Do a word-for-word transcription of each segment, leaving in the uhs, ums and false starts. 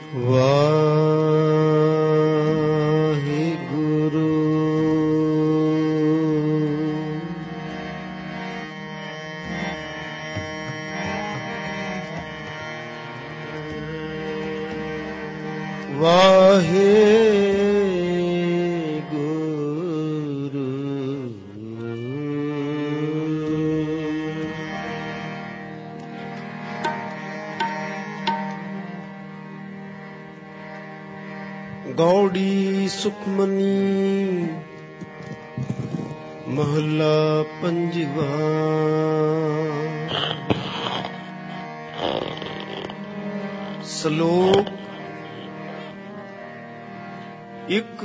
ਵਾਹਿਗੁਰੂ ਵਾਹਿਗੁਰੂ ਗੌੜੀ ਸੁਖਮਨੀ ਮਹੱਲਾ ਪੰਜਵਾ। ਸ਼ਲੋਕ ਇੱਕ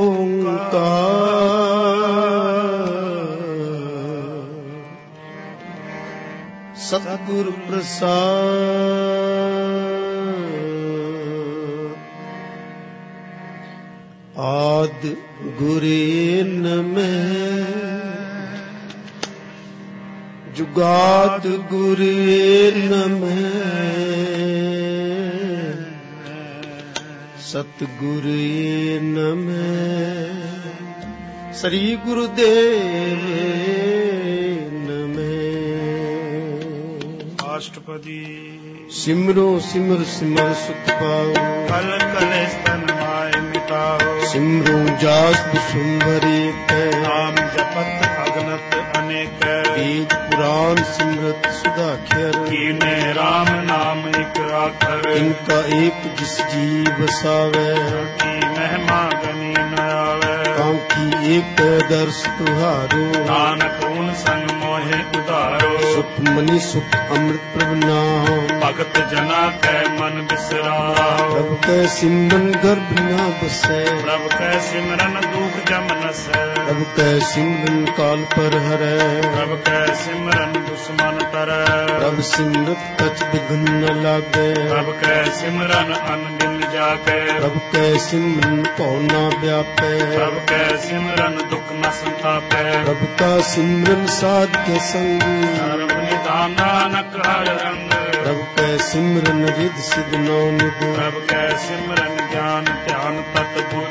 ਓਂਕਾਰ ਸਤਿਗੁਰ ਪ੍ਰਸਾਦ ਆਦਿ ਗੁਰੇ ਨਮਹਿ ਜੁਗਾਦ ਗੁਰੇ ਨਮਹਿ ਸਤਿਗੁਰੇ ਨਮਹਿ ਸ੍ਰੀ ਗੁਰੁਦੇਵ ਨਮਹਿ। ਅਸ਼ਟਪਦੀ ਸਿਮਰੋ ਸਿਮਰ ਸਿਮਰ ਸੁਖ ਪਾਓ ਕਲ ਕਲੇਸ਼ ਤਨ ਮਾਇ ਮਿਟਾਓ ਸਿਮਰੋ ਜਾਸ ਬਿਸੁੰਭਰੇ ਕੈ ਨਾਮ ਜਪਤ ਅਗਨਤ ਅਨੇਕ ਵੇਦ ਪੁਰਾਨ ਸਿਮਰਤ ਸੁਧਾਖਰ ਕੀਨੇ ਰਾਮ ਨਾਮ ਇਕ ਆਖਰ ਇਨਕਾ ਏਕ ਜਿਸ ਜੀ ਵਸਾਵੈ ਕੀ ਮਹਿਮਾ ਗਨੀ ਨ ਆਵੈ ਕਾਂਕੀ ਏਕ ਦਰਸ ਤੁਹਾਰੋ ਨਾਨਕ ਓਨ ਸੰਗ ਮੋਹਿ ਉਧਾਰੋ ਸੁਖ ਮਨੀ ਸੁਖ ਅੰਮ੍ਰਿਤ ਪ੍ਰਭ ਨਾਮ ਭਗਤ ਜਨਾ ਕੈ ਮਨ ਬਿਸਰਾਓ ਪ੍ਰਭ ਕੈ ਸਿਮਰਨ ਗਰਭ ਨਾ ਬਸੈ ਪ੍ਰਭ ਕੈ ਸਿਮਰਨ ਦੁਖ ਜਮ ਨਸੈ ਪ੍ਰਭ ਕੈ ਸਿਮਰਨ ਕਾਲ ਪਰ ਹਰੈ ਪ੍ਰਭ ਕੈ ਸਿਮਰਨ ਦੁਸ਼ਮਨ ਤਰੈ ਪ੍ਰਭ ਸਿਮਰਤ ਕਛ ਬਿਘਨ ਨ ਲਾਗੈ ਪ੍ਰਭ ਕੈ ਸਿਮਰਨ ਅਨ ਦਿਨ ਜਾਗੈ ਪ੍ਰਭ ਕੈ ਸਿਮਰਨ ਭਉ ਨਾ ਵਿਆਪੈ ਪ੍ਰਭ ਕੈ ਸਿਮਰਨ ਦੁਖ ਨ ਸੰਤਾਪੈ ਪ੍ਰਭ ਕਾ ਸਿਮਰਨ ਸਾਧ ਕੇ ਸੰਗ ਸਰਬ ਨਿਧਾਨ ਨਾਨਕ ਹਰ ਰੰਗ ਪ੍ਰਭ ਕੈ ਸਿਮਰਨ ਰਿਧ ਸਿਧ ਨੌ ਨਿਧ ਪ੍ਰਭ ਕੈ ਸਿਮਰਨ ਗਿਆਨ ਧਿਆਨ ਤਤ ਬੁੱਧ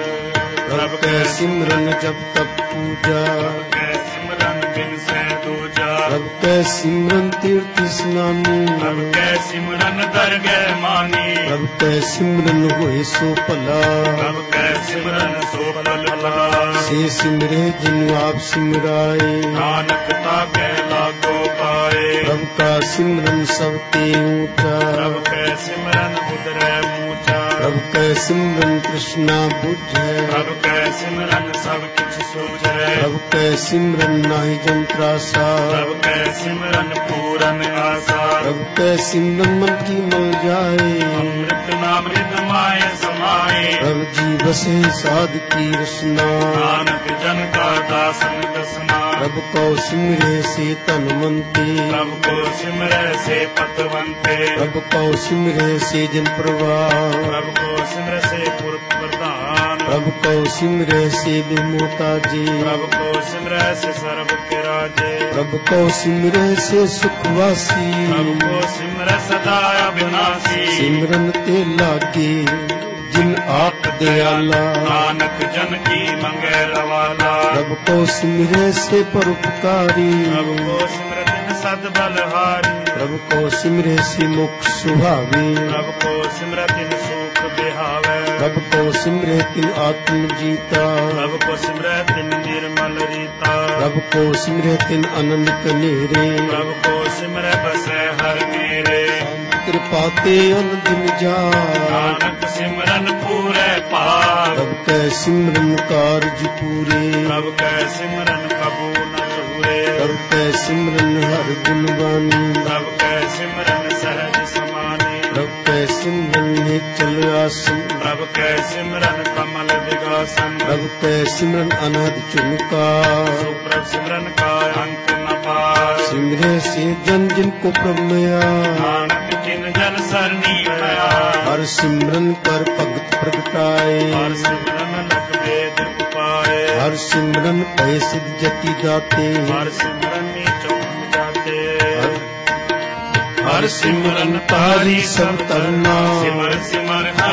ਪ੍ਰਭ ਕੈ ਸਿਮਰਨ ਜਪ ਤਪ ਪੂਜਾ ਪ੍ਰਭ ਕੈ ਸਿਮਰਨ ਬਿਨ ਸਹਿ ਦੂਜਾ ਪ੍ਰਭ ਕੈ ਸਿਮਰਨ ਤੀਰਥ ਇਸਨਾਨੀ ਪ੍ਰਭ ਕੈ ਸਿਮਰਨ ਦਰਗਹਿ ਮਾਨੀ ਪ੍ਰਭ ਕੈ ਸਿਮਰਨ ਹੋਏ ਸੋ ਭਲਾ ਪ੍ਰਭ ਕੈ ਸਿਮਰਨ ਸੋ ਭਲ ਭਲਾ ਸੇ ਸਿਮਰੇ ਜਿਨ ਆਪ ਸਿਮਰਾਏ ਨਾਨਕ ਤਾਕੈ ਲਾਗੋ ਪਾਏ ਪ੍ਰਭ ਕਾ ਸਿਮਰਨ ਸਭ ਤੇ ਊਚਾ ਪ੍ਰਭ ਕੈ ਸਿਮਰਨ ਉਦਰੈ ਮੂਚਾ ਪ੍ਰਭ ਕੈ ਸਿਮਰਨ ਕ੍ਰਿਸ਼ਨਾ ਬੁਝੈ ਪ੍ਰਭ ਕੈ ਸਿਮਰਨ ਸਭ ਕਿਛ ਸੂਝੈ ਪ੍ਰਭ ਕੈ ਸਿਮਰਨ ਨਾਹੀ ਜੰਤਰਾਸਾ ਪ੍ਰਭ ਕੈ ਸਿਮਰਨ ਪੂਰਨ ਆਸਾ ਪ੍ਰਭ ਕੈ ਸਿਮਰਨ ਮਨ ਕੀ ਮਲ ਜਾਏ ਅੰਮ੍ਰਿਤ ਨਾਮ ਰਿਦ ਮਾਏ ਸਮਾਏ ਪ੍ਰਭ ਜੀ ਬਸੇ ਸਾਧ ਕੀ ਰਸਨਾ ਨਾਨਕ ਜਨ ਕਾ ਦਾਸਨ ਦਸਨਾ ਪ੍ਰਭ ਕੋ ਸਿਮਰੇ ਸੇ ਧਨਵੰਤੇ ਪ੍ਰਭ ਕੋ ਸਿਮਰੈ ਸੇ ਪਤਵੰਤੇ ਪ੍ਰਭ ਕੋ ਸਿਮਰੇ ਸੇ ਜਨ ਪ੍ਰਵਾਹ ਪ੍ਰਭ ਕੋ ਸਿਮਰੈ ਸੇ ਪੁਰਖ ਪ੍ਰਧਾਨ ਪ੍ਰਭ ਕੋ ਸਿਮਰੇ ਸੇ ਬਿਮੋਤਾ ਜੀ ਪ੍ਰਭ ਕੋ ਸਿਮਰੈ ਸੇ ਸਰਬ ਕੇ ਰਾਜੇ ਪ੍ਰਭ ਕੋ ਸਿਮਰੇ ਸੇ ਸੁਖ ਵਾਸੀ ਪ੍ਰਭ ਕੋ ਸਿਮਰੈ ਸਦਾ ਅਬਿਨਾਸੀ ਸਿਮਰਨ ਤੇ ਲਾਗੇ ਜਿਨ ਆਪ ਦਿਆਲਾ ਨਾਨਕ ਜਨ ਕੀ ਮੰਗੈ ਰਵਾਲਾ ਪ੍ਰਭ ਕੋ ਸਿਮਰੇ ਸੇ ਪਰਉਪਕਾਰੀ ਪ੍ਰਭ ਕੋ ਸਿਮਰਤਿ ਸਦ ਬਲਹਾਰੀ ਪ੍ਰਭ ਕੋ ਸਿਮਰੇ ਸੇ ਮੁਖ ਸੁਭਾਵੇ ਪ੍ਰਭ ਕੋ ਸਿਮਰਤਿ ਸੁਖ ਬਿਹਾਵੈ ਪ੍ਰਭ ਕੋ ਸਿਮਰੇ ਤਿਨ ਆਤਮ ਜੀਤਾ ਪ੍ਰਭ ਕੋ ਸਿਮਰਤਿ ਨਿਰਮਲ ਰੀਤਾ ਪ੍ਰਭ ਕੋ ਸਿਮਰੇ ਤਿਨ ਅਨੰਤ ਨੇਰੇ ਪ੍ਰਭ ਕੋ ਸਿਮਰੈ ਬਸੈ ਹਰ ਮੇਰੇ ਕਿਰਪਾ ਤੇ ਅਨ ਦਿਨ ਜਾ ਨਾਨਕ ਸਿਮਰਨ ਪੂਰੈ ਭਾਗ ਪ੍ਰਭ ਕੈ ਸਿਮਰਨ ਕਾਰਜ ਪੂਰੇ ਪ੍ਰਭ ਕੈ ਸਿਮਰਨ ਕਬੂ ਨ ਚੂਰੇ ਪ੍ਰਭ ਕੈ ਸਿਮਰਨ ਹਰ ਗੁਣ ਬਾਣੀ ਪ੍ਰਭ ਕੈ ਸਿਮਰਨ ਸਹਿਜ ਸਮਾਨੀ ਪ੍ਰਭ ਕੈ ਸਿਮਰਨ ਨਿਚਲ ਆਸਨ ਪ੍ਰਭ ਕੈ ਸਿਮਰਨ ਕਮਲ ਵਿਗਾਸਨ ਪ੍ਰਭ ਕੈ ਸਿਮਰਨ ਅਨਹਦ ਝੁਮਕਾ ਸੋ ਪ੍ਰਭ ਸਿਮਰਨ ਕਾ ਅੰਤ ਨ ਪਾਰ ਸਿਮਰੇ ਸੇ ਜਨ ਜਿਨ ਕੋ ਪ੍ਰਭ ਮਿਆ ਨਾਨਕ ਜਿਨ ਜਨ ਸਰਨੀ ਪਿਆ ਹਰ ਸਿਮਰਨ ਕਰ ਭਗਤ ਪ੍ਰਗਟਾਏ ਹਰ ਸਿਮਰਨ ਲਖ ਵੇਦ ਉਪਾਏ ਹਰ ਸਿਮਰਨ ਭੈ ਸਿਧ ਜਤੀ ਦਾਤੇ ਹਰ ਸਿਮਰਨ ਨੀਚੋ ਜਾਤੇ ਹਰ ਸਿਮਰਨ ਤਾਰੀ ਸਭ ਤਰਨਾ ਸਿਮਰ ਸਿਮਰ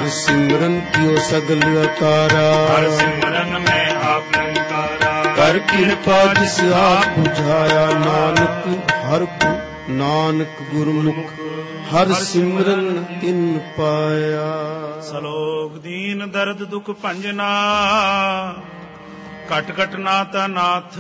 हर सिमरन कियो सगल अकारा हर सिमरन में आप निरंकारा कर कृपा जिस आप बुझाया नानक हर नानक गुरमुख हर सिमरन तिन पाया। सलोक दीन दर्द दुख भंजना कट कट नाथ नाथ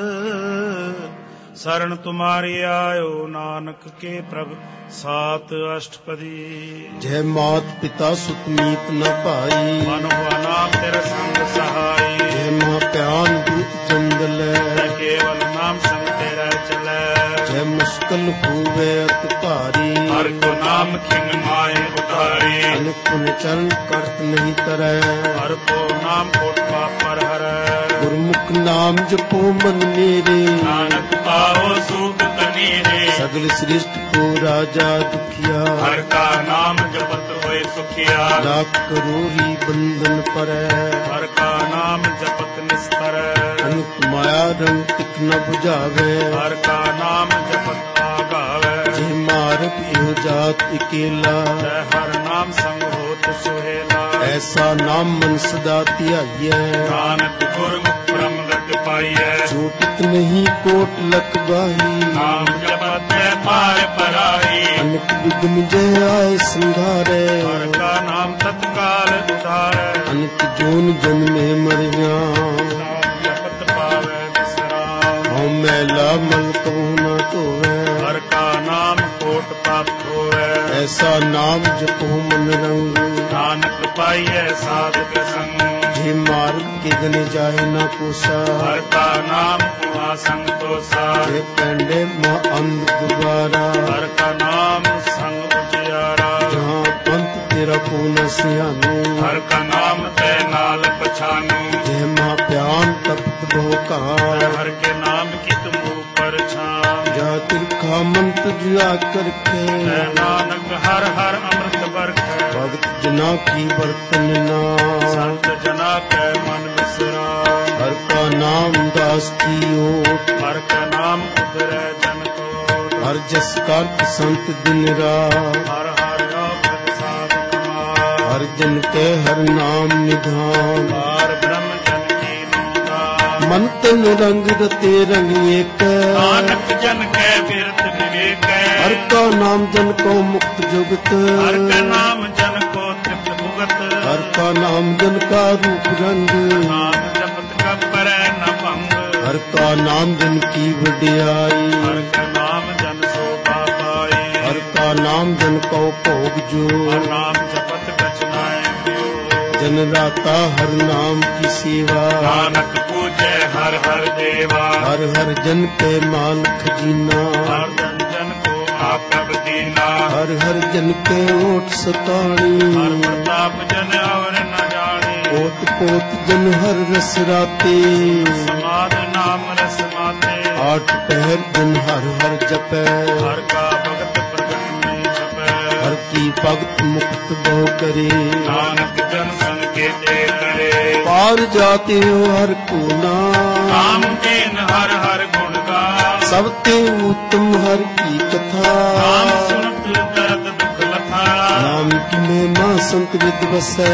शरण तुम्हारी आयो नानक के प्रभ सात अष्टपदी। जय मात पिता सुत मीत न पाई मन हुआ नाम तेरा संग सहाई। जय माँ प्यान दूत जंगल केवल नाम संग तेरा चले। जय मुश्किल हुए अत भारी हर को नाम खिंग माए उतारी। अनुपुन चरण करत नहीं तरह हर को नाम कोट पाप पर हर। गुरमुख नाम जपो मन मेरे नानक पाओ सूख कनीरे। सगल श्रेष्ठ को राजा दुखिया हर का नाम जपत होए सुखिया। लाख करोड़ी बंधन पर हर का नाम जपत निस्तर। अनुप माया रंग तिक न बुझावे हर का नाम जपत आगावे। जे मार्ग यो जात अकेला जय हर नाम संग होत सुहेला। ऐसा नाम मन सदा ध्याइए नानक गुरमुख ब्रह्म गति पाइए। छूटत नहीं कोट लख बाही नाम जपत है पार पराई। अनक विघ्न जय आए संघारे हर का नाम तत्काल उधारे। अनक जोन जन में मरिया नाम जपत पावे विश्राम। हम मैला मल कहूँ न धोवे हर का नाम कोट पाप धोवे। ऐसा नाम जपो मन रंग नानक पाइए साधक संग। जे मार्ग के गने जाए न कोसा हर का नाम हुआ संग तोसा। जे पेंडे माँ अंध गुबारा हर का नाम संग उजियारा। जहाँ पंथ तेरा को न सियानो हर का नाम ते नाल पछानू। जय माँ प्यान तपत बहुका हर के नाम की तुम ऊपर छान। जा तिरखा मंत्र जुआ करके जय नानक हर हर अमृत बरख। भगत जना की बर्तन ना संत जना के मन विश्राम। हर का नाम दास की ओट हर का नाम उतरे जन को। हर जस कार्य संत दिन रात हर हर योग प्रसाद कुमार। हर जन के हर नाम निधान बार ब्रह्म जन की नूदान। मन तन रंग रते रंग एक नानक जन के बिरत विवेक। हर का नाम जन को मुक्त जुगत हर का नाम जन को तृप्त भुगत। हर का नाम जन का रूप रंग नाम जपत कबर न भंग। हर का नाम जन की वडियाई हर का नाम जन शोभा पाई। हर का नाम जन को भोग जो हर नाम जपत कछनाए पियो। जन राता हर नाम की सेवा नानक पूजे हर हर देवा। हर हर जन पे माल खजीना हर जन जन को आप दीना। हर हर जन के ओट सतानी हर प्रताप जन और न जाने। पोत पोत जन हर रस राते समाध नाम रस माते। आठ पहर जन हर हर जपे हर का भगत प्रगट में छपे। हर की भगत मुक्त बहु करे नानक जन संकेते करे। पार जाते हो हर को नाम नाम देन हर हर गुण गा। सब ते उत्तम हर की कथा नाम सुनत दर्द दुख लथा। नाम की महिमा संत विद बसै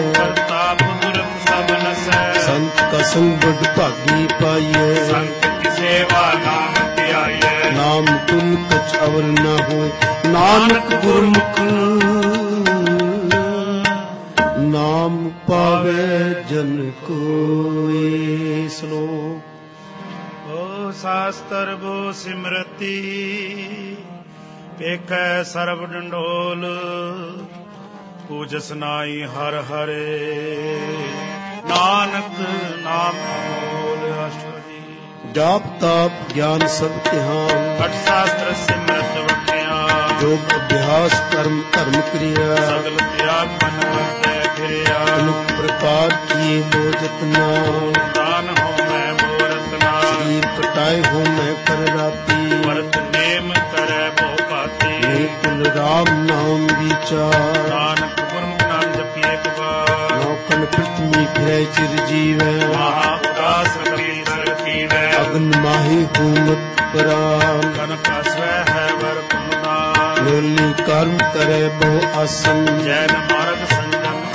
प्रताप दुर्ग सब नसै। संत का संग बड़ भागी पाइए संत की सेवा नाम ध्याइए। नाम तुल कछ अवर न हो नानक गुरमुख नाम पावे जन कोई। श्लोक ओ शास्त्र वो सिमरती पेख सर्व डंडोल। पूजस नाई हर हरे नानक नाम अमोल। अष्टपदी जाप ताप ज्ञान सब ध्यान पठ शास्त्र सिमरत वख्या। योग अभ्यास कर्म धर्म क्रिया सगल त्याग मन करते फिरिया। अनेक प्रकार किए लो जतना दान हो मैं मोरतना। शरीर कटाए हो मैं कर राती व्रत नेम करे बहु पाती। कुल राम नाम विचार नानक गुरमुख नाम जपिए एक बार। नौकन पृथ्वी फिरे चिरजीव महा उदास रवि सरकीव। अग्न माही हुमत पराम कनक स्व है वर पुमदान। लोली कर्म करे बहु आसन जैन मार्ग संजम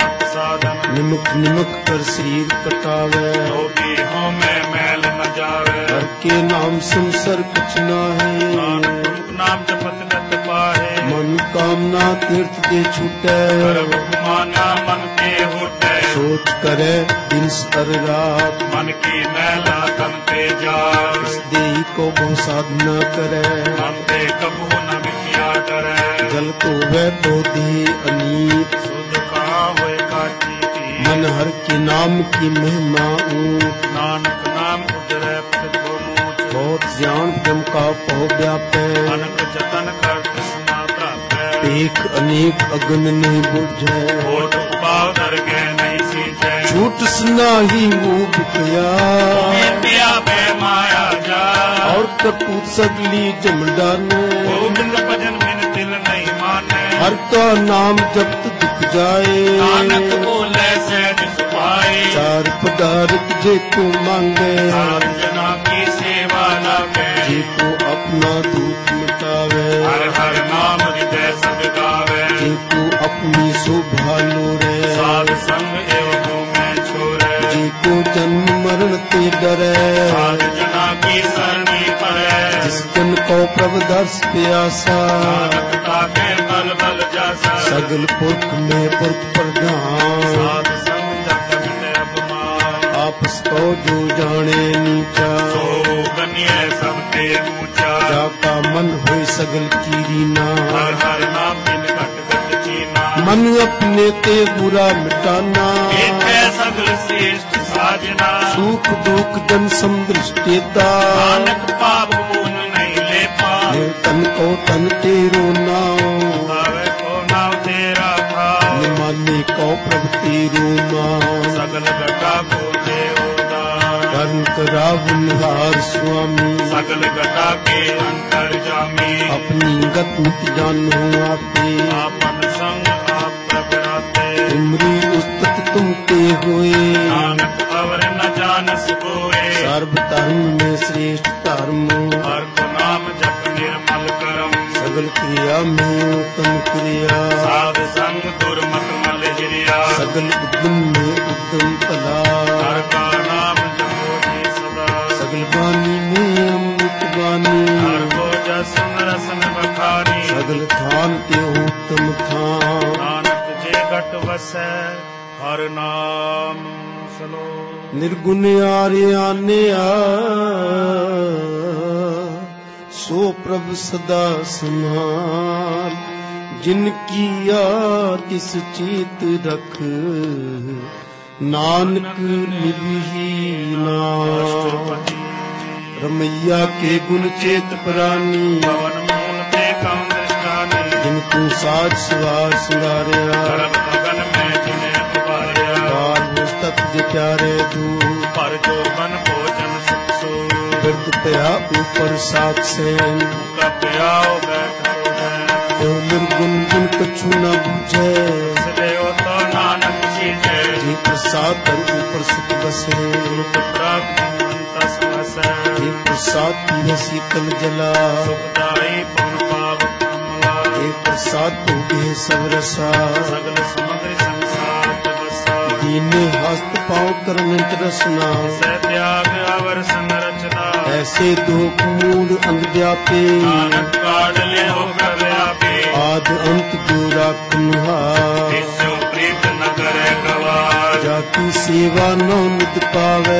निमक निमक कर शरीर कटावे, होगी हो मैं मैल न जावे। हर के नाम संसर कुछ ना है, नानक नाम जपत गत पाहे। मन कामना तीर्थ दे छूटे, करब गुमाना मन के होटे। सोच करे दिन सर रात, मन की मैला तन ते जाए। इस देही को बहु साधना करे, मन ते कबू न मिथ्या करे। जल तो वह तो दे अनीत, सुध कहाँ होए काटी की। मन हर के नाम की महिमा ऊंच, नानक नाम उजरे पद को मूच। बहुत ज्ञान ब्रह्म का पौ व्यापे, अनक जतन कर कृष्णा प्राप्त। एक अनेक अगन नहीं बुझे, होठ उपाव दर के नहीं सींचे। झूठ सुना ही वो बिकया, पिया बे माया जा। और कपूत सगली जमडाने, गोविंद भजन बिन दिल नहीं माने। हर का नाम जब दुख जाए, नानक बोले सहज सुभाए। चार पदार्थ जे को मांगे, सात जना की सेवा लागे। जे को अपना दुख मिटावे, हर हर नाम हृदय संग गावे। जे को अपनी शोभा लोरे, साध संग एवं में छोरे। जे को जन्म मरण ते डरे, साध जना की सरनी पड़े। जिस जन को प्रभु दर्श प्यासा, नानक ताके बल बल जासा। सगल पुरख में पुरख प्रधान, साध संग जग मिटे अपमान। आपस को जो जाने नीचा, सो गण्य सबते ऊंचा। जाका मन होए सगल कीरीना, हर हर नाम बिन घट घट चीना। मन अपने ते बुरा मिटाना, एक सगल श्रेष्ठ साजना। सुख दुख जन समदृष्टेता, नानक पाप पुण्य नहीं ले पा। तन को तन तेरो नाम, आवे को नाम तेरा भाव। माने को प्रभु तेरो नाम, सगल घटा को देव दान। कर्ण करावन हार स्वामी, सगल घटा के अंतर जामी। अपनी गत नित जानो आपे, आपन संग आप प्रगराते। तुमरी उस्तत तुम ते होए, नानक अवर न जानस कोए। सर्व धर्म में श्रेष्ठ धर्म, हर को नाम जप निर्मल करम। सगल क्रिया में उत्तम क्रिया, साध संग दुर्मत मल हिरिया। सगल उद्यम में उद्यम भला, हर का नाम जपो जी सदा। सगल वाणी में अमृत वाणी, हर को जसन रसन बखानी। सगल थान के उत्तम थान, नानक जे घट वसै हर नाम सलो। निर्गुण आर्याने आ, सो प्रभु सदा समान। जिनकी आतिस चीत रख, नानक निभीना। रमैया के गुण चेत प्राणी, पवन मूल पे कम दृष्टानी। जिनको साज सवार सिंगारिया, सर्व गगन में जिन्हें उबारिया। बाल पुस्तक जे प्यारे दूर, पर जो बन भोजन सुख सो। बिरद पया ऊपर सात सैन, कब आओ बैठो है। जो निर्गुण जिन कछु न बुझे, सदैव तो नानक सीजे। जी प्रसाद कर ऊपर सुख बसे, सुख प्राप्त अंत समसै। जी प्रसाद पीवे शीतल जला, सुखदाई पवन पावक अमला। जी प्रसाद भोगे सब रसा, सगल समुद्र संसार तपस्या। दीने हस्त पाँव करन रसना, सह त्याग अवर संरचना। ऐसे दो मूड अंध व्यापे, नानक काढ़ ले हो कर व्यापे। आद अंत जो राखनुहा, विश्व प्रीत न करे गवार। जाकी सेवा नौ नित पावे,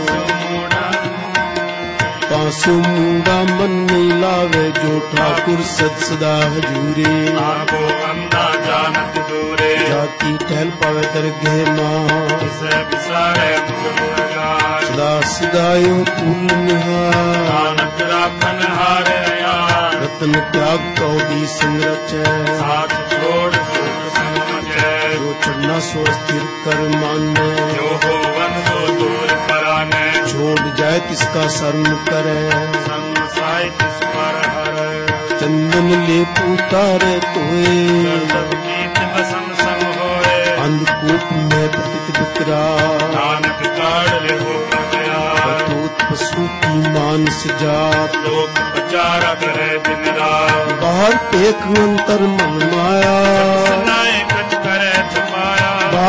पासो मूंडा मन नहीं लावे। जो ठाकुर सद सदा हजूरे, आगो अंधा जानत दूरे। जाकी टहल पावे दरगह माँ, इसे बिसारे मुझ लगार। सदा सदायो पूर्ण निहार, नानक राखन हार यार। रतन त्याग कौ भी संरचै, साथ छोड़ छूट समझे। जो चढ़ना सो स्थिर कर माने, जो हो वन हो दूर पराने। छोड़ जाए तिसका शर्म करे, संग साई तिस पर हर। चंदन ले उतारे तोए, सब गीत बसन संग होए। अंधकूप में पतित बिकरा, नानक काढ़ ले हो गया। बतूत पशु की मानस जात, लोक प्रचार करे दिन रात। बाहर पेख अंतर मन माया, सुनाए कछ करे छुपाया।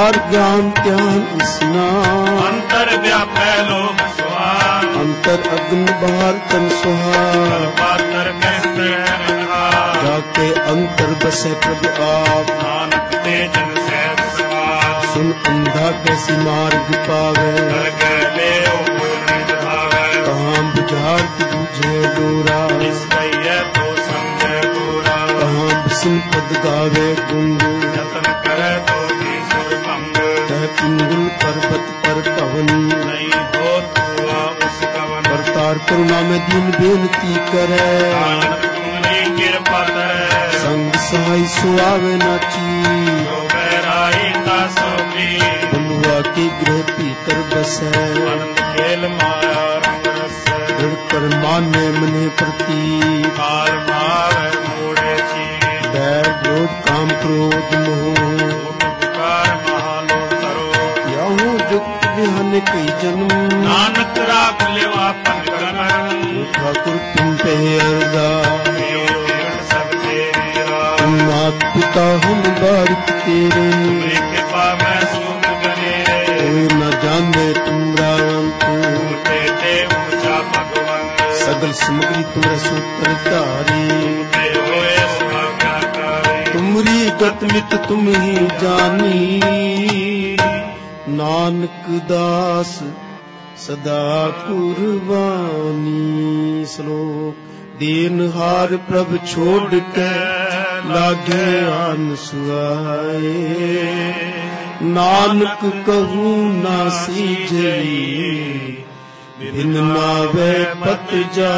विचार ज्ञान ध्यान स्नान अंतर व्यापै लोक सुहान अंतर अग्न बाहर तन सुहान पातर कहते जाके अंतर बसे प्रभु आप नानक ते जन सहज समाज सुन अंधा कैसी मार्ग पावे कर गए ओ पूर्ण भावे कहाँ बुझार की बुझे डोरा इस कहिए तो समझे पूरा कहाँ बिसन पद गावे गुंग यतन करे तो भी सुर भंग तह पिंगुल पर्वत पर पवन नहीं हो हुआ उस कवन करतार करुणा में दीन बेनती करे नानक तुम्हारी कृपा करे संग सहाय सुआवे नाची जो बैराई ता सोगी बलुआ के गृह भीतर बसे आनंद खेल माया रंग रस दृढ़ कर माने मने प्रति काल मावे मोड़े छी बैर क्रोध काम क्रोध मोह पुकार महालो करो याहू जुक्त विहन कई जन्म नानक राख लेवा पन गगन ठाकुर तुम पे अरदा सब तेरी राह तुम मात पिता हम बारिक तेरे तुम्हारी कृपा में सुख गनेरे कोई न जाने तुमरा अंत तेते ऊंचा भगवान सगल सामग्री तुम्हारे सूत्र धारी ते होए सुभाग्यकारी तुमरी गत मित तुम ही जानी नानक दास सदा कुर्बानी श्लोक दीनहार प्रभ छोड़ के लागे आन सुआए नानक कहूँ ना सीझे बिन नावे पत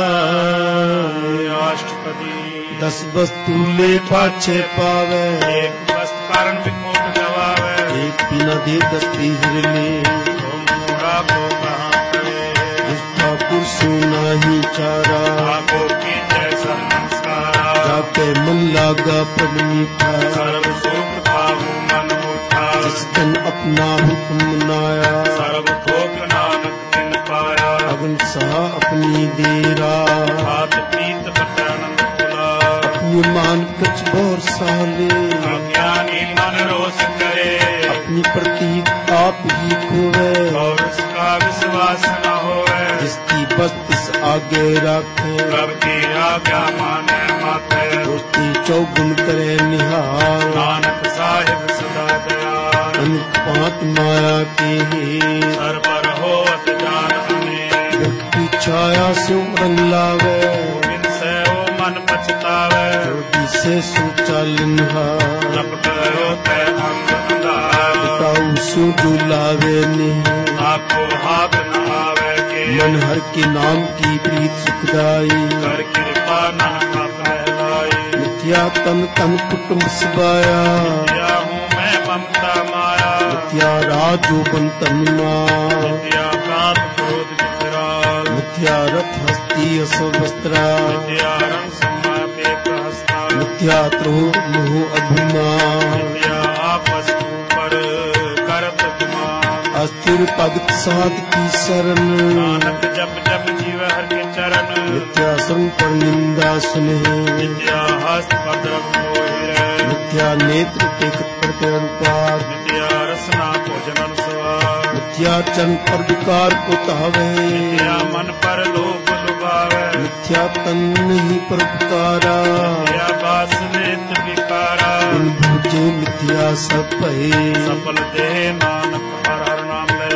जाए अष्टपदी दस वस्तु ले पाछे पावे एक वस्त कारण विकोट गवावे एक बिना दे दस पीहर ले तुम पूरा को कहाँ करे ठाकुर सुना ही चारा आपो की जैसा नमस्कारा जाके मन लागा पद मीठा सर्व सुख पाहु मन उठा जिस दिन अपना हुक्म मनाया सर्व भोग नानक दिन पाया अगन सहा अपनी देरा हाथ पीत पटानंद खुला अपनी मान कच बोर साले अज्ञानी मन रोष करे अपनी प्रतीक आप ही खोवे और उसका विश्वास न होवे जिसकी बस तिस आगे रखे प्रभ की आज्ञा माने माथे दोस्ती चौगुन करे निहार नानक साहिब सदा दयाल अनक पात माया के सर्वर होत जान अनेक व्यक्ति छाया से रंग लावे गोविंद से ओ मन पछतावे ज्योति से सुचालिन्हा लपट होते अंग अंधार ताऊ सु दुलावे नहीं आपको हाथ न आवे के मन हर के नाम की प्रीत सुखदाई कर कृपा नानक कहलाई मिथ्या तन तन कुटुंब सबाया या हूँ मैं ममता माया मिथ्या राजो बंतन माँ या प्रात क्रोध विकराल मिथ्या रथ हस्ती असवस्त्रा या रंग समय पे प्रहस्ता मिथ्या त्रोह मोह अभिमान या आपस पर करत विमान अस्थिर भगत साध की शरण नानक जप जप जीव हर के चरण मिथ्या श्रम पर निंदा सुने विद्या हस्त भद्र मोहिरे मिथ्या नेत्र टेकत पर अनुपात विद्या रसना भोजन स्वाद मिथ्या चन पर विकार को तावे विद्या मन पर लोभ लुभावे मिथ्या तन नहीं पर पुकारा विद्या बास नेत विकारा बिन भूजे मिथ्या सब भय सफल देह नानक हर हर नाम ले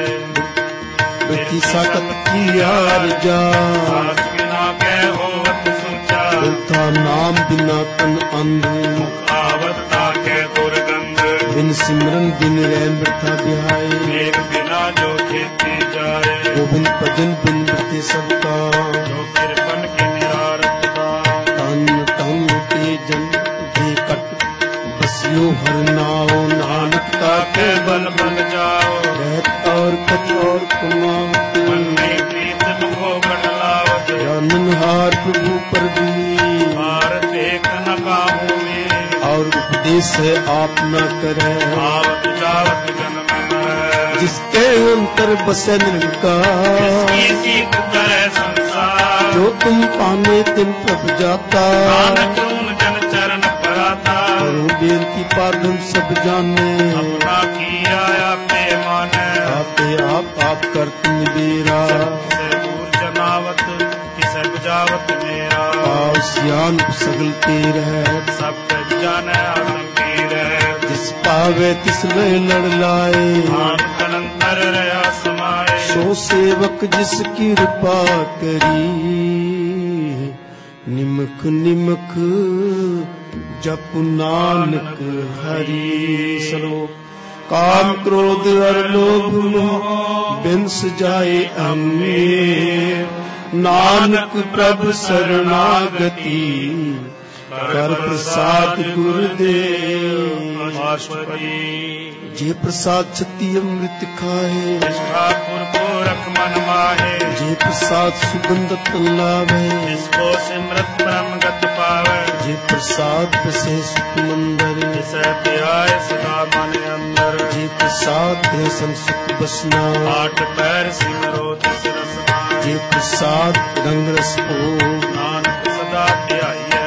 व्यक्ति साकत की यार जा साच बिना के होवत सुचा बोलता नाम बिना तन अंध आवत ताके दुर्गंध बिन सिमरन दिन रह मृथा बिहाय एक बिना जो खेती जाए गोविंद भजन बिन मृत्य सबका जो कृपन के निरारत का तन तन के जन जे कट बसियो हर नाओ नानक ताके बल बन जाओ रहत और कछ और कमावते मन में प्रीत हो गटलावत जानन हार प्रभु पर भी भारत एक न काहू में और उपदेश है आप न करे आवत जावत जन्म में जिसके अंतर बसे निरंकार सीख करे संसार जो तुम पाने तिन प्रभ जाता नानक उन जन चरण पराता रूप बेनती पारधन सब जाने अपना किया आपे माने आपे आप आप करत निबेरा किसे दूर जनावत किसे बुझावत मेरा पाव सियान सगल तेर है सब जाने आलमगीर है जिस पावे तिस में लड़ लाए मान कनंतर रहा समाए सो सेवक जिसकी कृपा करी निमक निमक जप नानक हरि श्लोक काम क्रोध और लोभ मोह बिंस जाए अमेर नानक प्रभु शरणागति कर प्रसाद गुरुदेव जे प्रसाद छती अमृत खाए ठाकुर को रख मन माहे जे प्रसाद सुगंध तन लावे इसको सिमरत परम गत पावे जे प्रसाद बसे सुख मंदर जिसे ध्याय सदा मन अंदर जे प्रसाद दे संसुख बसना आठ पैर सिमरो तिस रसना जे प्रसाद रंग रस को नानक सदा ध्याइए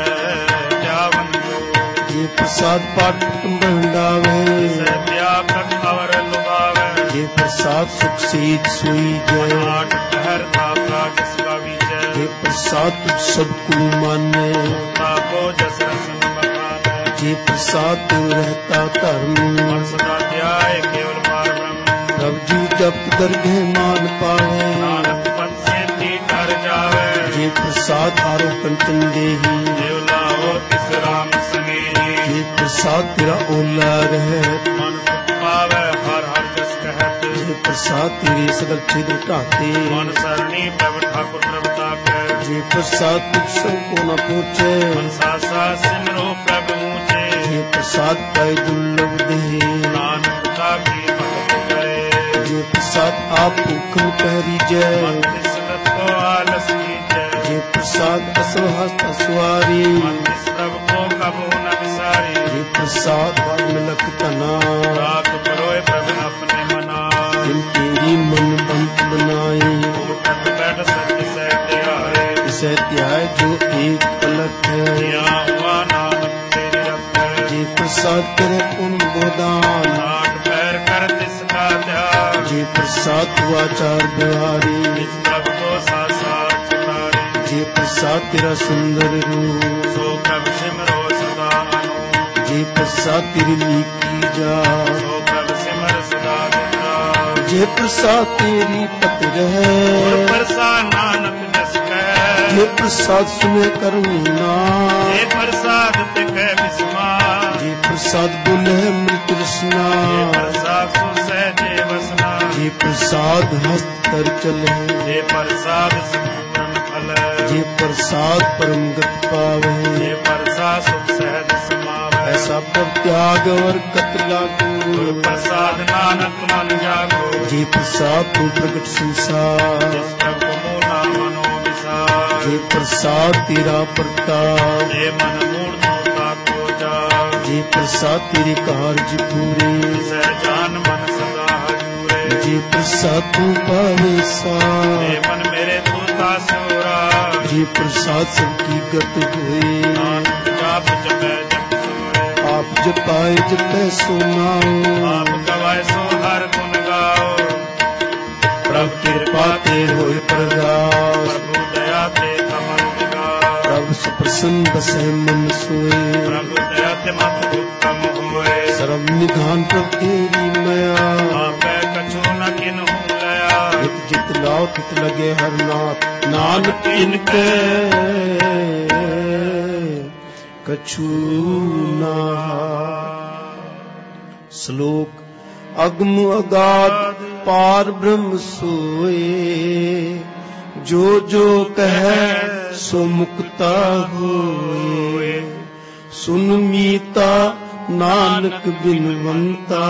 जावन जो जे प्रसाद पाठ बंडावे जिसे व्यापक अवर लुभावे जे प्रसाद सुख सीत सुई जय आठ पहर था जिसका विजय जे प्रसाद तुझ सबको माने को जस रसन बखाने जे प्रसाद तू रहता धर्म और सदा ध्याय केवल पार ब्रह्म प्रभु जी जब दरगह मान पावे नानक पद से ती कर जावे जे प्रसाद आरोपण चंदेही देवला हो तिस राम सनेही जे प्रसाद तेरा ओला रहे मन सुख पावे हर हर जस कहत जे प्रसाद तेरे सगल छिद्र ढाके मन सरणी प्रभु ठाकुर प्रभुता कर जे प्रसाद तुझ सबको न पूछे मनसा सा सिमरो प्रभु ऊंचे जे प्रसाद पाए दुर्लभ दे नानक का की भक्त करे जे प्रसाद आप हुक्म पहरी जय मन तिस गत को आलस कीजय जे प्रसाद असवहस्त असवारी मन तिस प्रभु को कबू न विसारी जे प्रसाद मिलक तना रात परोए प्रभु अपने मना जिन तेरी मन बंत बनाई उठत बैठ सत्य से त्यारे इसे त्याय जो एक पलक है दिया हुआ नानक तेरी रख जे प्रसाद करे उन गोदान आठ पैर कर तिसका ध्यान जे प्रसाद हुआ चार बिहारी इस प्रभु को सासार चितारे जे प्रसाद तेरा सुंदर रूप सो प्रभु सिमरो सदा अनु जे प्रसाद तेरी नीकी जा सो प्रभु सिमर सदा दिता जे प्रसाद तेरी पत और रहे प्रसाद नानक जस कह जे प्रसाद सुने करुणा हे प्रसाद ते कह विस्मा जे प्रसाद बोले मृत रसना हे प्रसाद सो सहजे वसना जे प्रसाद हस्त कर चले हे प्रसाद संपूर्ण फल जे प्रसाद परम गति पावे हे प्रसाद सुख सहज समावे ऐसा पर त्याग और कत लागू गुरु प्रसाद नानक मन जागो जे प्रसाद तू प्रकट संसार जिस प्रभु मोना मनो विसार जे प्रसाद तेरा प्रताप हे मन मूर्धता को जाग जे प्रसाद तेरे कार्य पूरे जिसे जान मन सदा हजूरे जे प्रसाद तू पावे सा हे मन मेरे तूता सोरा जे प्रसाद सबकी गत हुए नानक जाप जपै जप सोरे आप जपाए जपै सुनाओ आप गवाए सो हर गुण गाओ प्रभु कृपा ते होए प्रगास प्रभु दया ते कमल विगाओ प्रभु सुप्रसन्न बसै मन सोए प्रभु दया ते मत उत्तम होए सर्व निधान प्रभु तेरी मया आपे कछु न किन्हु लया जित जित लाओ तित लगे हर नाथ नानक इनके कछु ना श्लोक अगम अगाध पार ब्रह्म सोए जो जो कहे सो मुक्ता होए सुन मीता नानक बिनवंता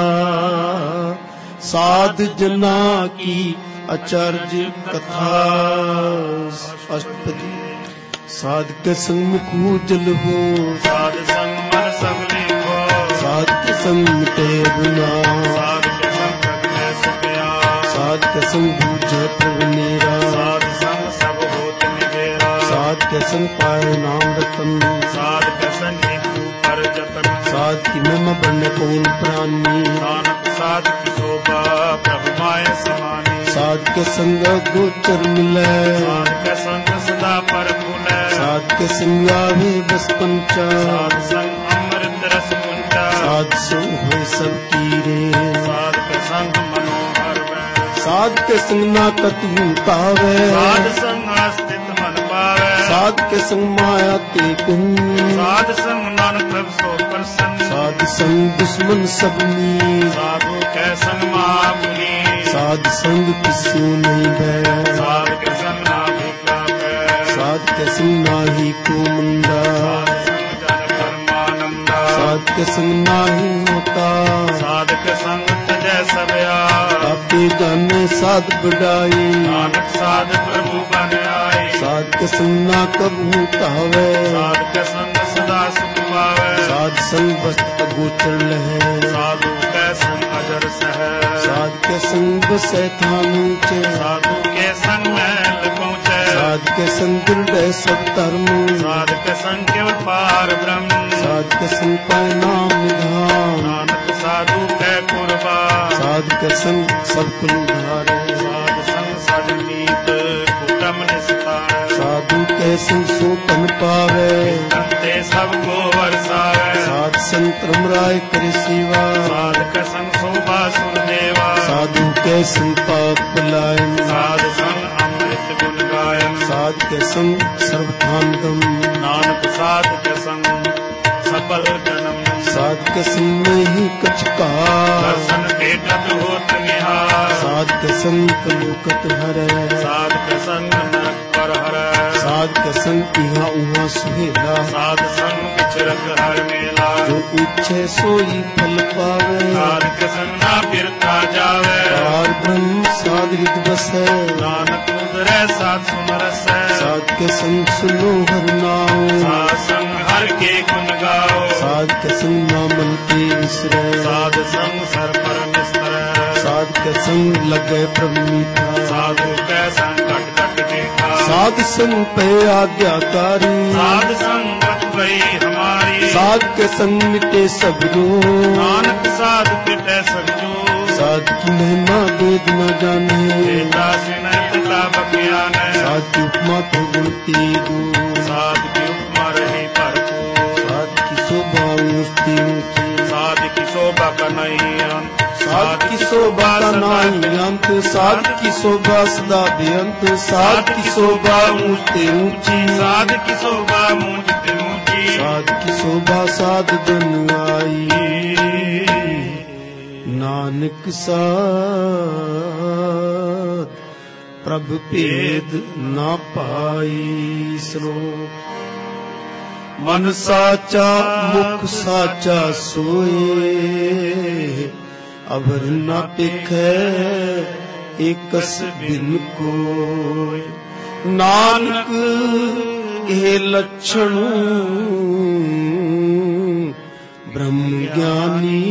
साध जना की आचार्य कथा अष्टपदी साध के संग मुख जल हो साध संग मन सब लिखो साध के संग मिटे गुना साध के संग प्रगटे सुखया साध के संग बूझे प्रभु नीरा साध संग सब होत निबेरा साध के संग पाए नाम रतन साध के संग निकू कर जतन साध की महिमा बढ़ने कौन प्राणी नानक साध की शोभा प्रभु माय समानी साध के संग गोचर मिले साध के संग सदा पर फूले साध के संग आवे बस पंचा साध संग अमृत रस पुंचा साध संग है सब कीरे साध के संग मनोहर वै साध के संग ना कतहु पावे साध संग अस्तित्व मन पावे साध के संग माया ते कहूँ साध संग नानक प्रभु सो प्रसन्न साध संग दुश्मन सबनी साधु के संग महामुनि साध संग किसू नहीं भय साध के संग ना भिका पै साध के संग नाही को मंदा साध संग जन परमानंदा साध के संग नाही होता साध के संग तजय सबया आपे जाने साध बढ़ाई नानक साध प्रभु बन आए साध के संग ना कबू तावे साध के संग सदा सुख पावे साध संग वस्त गोचर लहे साधु के संग अजर सह साध के संग सैतान ऊंचे साधु के संग मैल पहुँचे साध के संग दृढ़ सब धर्म साध के संग केवल पार ब्रह्म साध के संग पाए नाम निधान नानक साधु के कुर्बा साध के संग सब कुल उधारे साध संग सजनीत कुटम निस्तार साधु के संग सो तन पावे अंते सबको वर्षावे साध संग राय करे सेवा साध के संग शोभा सुरदेवा साधु के संग पाप पलायन साध संग अमृत गुण गायन साध के संग सर्वधाम गम नानक साध के संग सफल जन्म साध के संग में ही कछ कहा दर्शन भेटत होत निहार साध के संग कलोकत हरे साध के संग नरक पर हरै साध के संग यहाँ उहाँ सुहेला साध संग विचरत हर मेला जो इच्छे सोई फल पावे साध के संग ना फिरता जावे पार ब्रह्म साध हृदय बसे नानक मुद्रे साध सुमरस साध के संग सुनो हर नाम साध संग हर के गुण गाओ साध के संग नामन के विसरे साध संग सर पर निस्तर साध के संग लगे प्रभु मीठा साधु के संग कट कट देखा साध संग पे आज्ञाकारी साध संगत गई हमारी साध के संग मिटे सब रोग नानक साध पिटे सजो साध की महिमा वेद न जाने बेटा सिनय पिता बख्यान साध की उपमा तो गुण तेगो साध की उपमा रही भरपूर साध की शोभा ऊंची ऊंची साध की शोभा का नहीं अंत साध की शोभा का नहीं अंत साध की शोभा सदा बेअंत साध की शोभा ऊंची ऊंची साध की शोभा मूंजते ऊंची साध की शोभा साध जन आई नानक साध प्रभु भेद ना पाई सरो मन साचा मुख साचा सोए अवर न पिखै एकस बिन कोय नानक ए लक्षण ब्रह्म ज्ञानी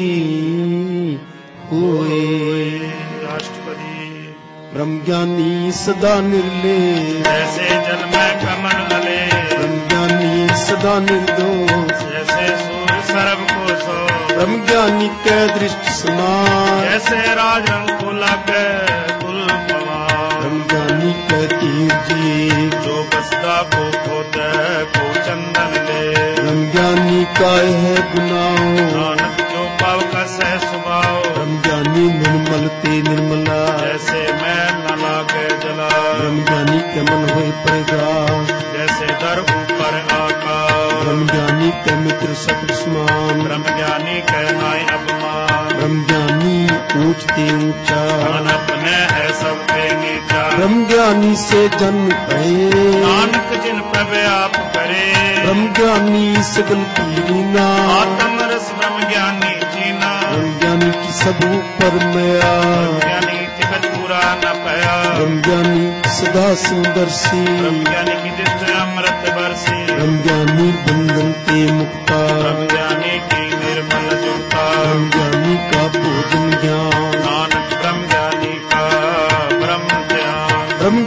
होए राष्ट्रपति ब्रह्म ज्ञानी सदा निर्ले जैसे जल में कमल गले ब्रह्म ज्ञानी सदा निर्दोष जैसे सूर्य सर्व को सो ब्रह्म ज्ञानी के दृष्टि समान जैसे राजन को लगे कुल पवार ब्रह्म ज्ञानी के तीर जी जो बसदा को खोते को चंदन दे ब्रह्म ज्ञानी का है गुनाह नानक जो पाव का सह सुभाव ब्रह्म ज्ञानी निर्मल ते निर्मला जैसे मैल न लागे जला ब्रह्म ज्ञानी के मन होए प्रगाढ़ जैसे दर ऊपर आकाश ब्रह्म ज्ञानी के मित्र सदृशमान ब्रह्म ज्ञानी कहनाई अपमान ब्रह्म ज्ञानी ऊंचते ऊंचा मन अपने है सबके नीचा ब्रह्म ज्ञानी से जन्म पाए नानक जिन प्रभु आप करे ब्रह्म ज्ञानी सगल की रीना आत्म रस ब्रह्म ज्ञानी जीना ब्रह्म ज्ञानी की सब ऊपर मया ब्रह्म ज्ञानी तिकट पूरा न पाया ब्रह्म ज्ञानी सदा सुंदरसी ब्रह्म ज्ञानी की दृष्टि अमृत बरसी ब्रह्म ज्ञानी बंधन के मुक्ता ब्रह्म ज्ञानी की निर्मल जुटा ब्रह्म ज्ञानी का भोजन ज्ञान नानक ब्रह्म ज्ञानी का ब्रह्म ध्यान ब्रह्म ज्ञानी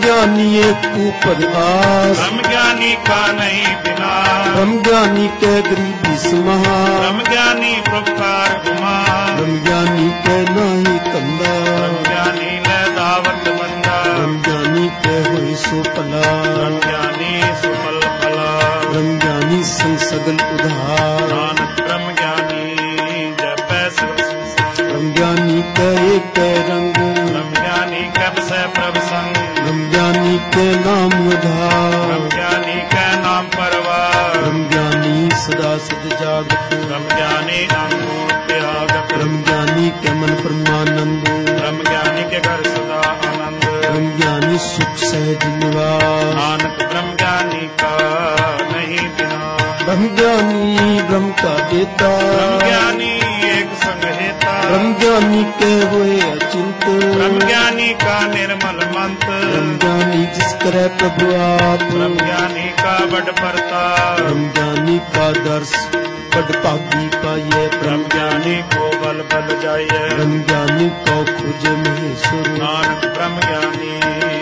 एक ऊपर आस, ब्रह्म ज्ञानी का नहीं बिना, ब्रह्म ज्ञानी के गरीबी समहा, ब्रह्म ज्ञानी प्रकार गुमा, ब्रह्म ज्ञानी के नाही कंदा, ब्रह्म ज्ञानी ले दावत बंदा, ब्रह्म ज्ञानी के होई सो पला, ब्रह्म ज्ञानी सुफल फला, ब्रह्म ज्ञानी संग सगल उधार, नानक ब्रह्म ज्ञानी जपै सगल संसार, ब्रह्म ज्ञानी के एक रंग, ब्रह्म ज्ञानी कब से प्रभ संग, ब्रह्म ज्ञानी के नाम उधार, ब्रह्म ज्ञानी के नाम परवार, ब्रह्म ज्ञानी सदा सद जागत, ब्रह्म ज्ञानी अंगूर त्यागत, ब्रह्म ज्ञानी के मन परमानंद, ब्रह्म ज्ञानी के घर सदा आनंद, ब्रह्म ज्ञानी सुख सहज निवास, नानक ब्रह्म ज्ञानी का नहीं बिना, ब्रह्म ज्ञानी ब्रह्म का देता, ब्रह्म ज्ञानी एक संग हेता, ब्रह्म ज्ञानी के हुए अचिंत, ब्रह्म ज्ञानी का निर्मल मंत्र, ब्रह्म ज्ञानी जिस करे प्रभु आप, ब्रह्म ज्ञानी का बड़ परताप, ब्रह्म ज्ञानी का दर्श बड़ भागी पाइए, ब्रह्म ज्ञानी को बल बल जाइए, ब्रह्म ज्ञानी को खोजे महेश्वर, नानक ब्रह्म ज्ञानी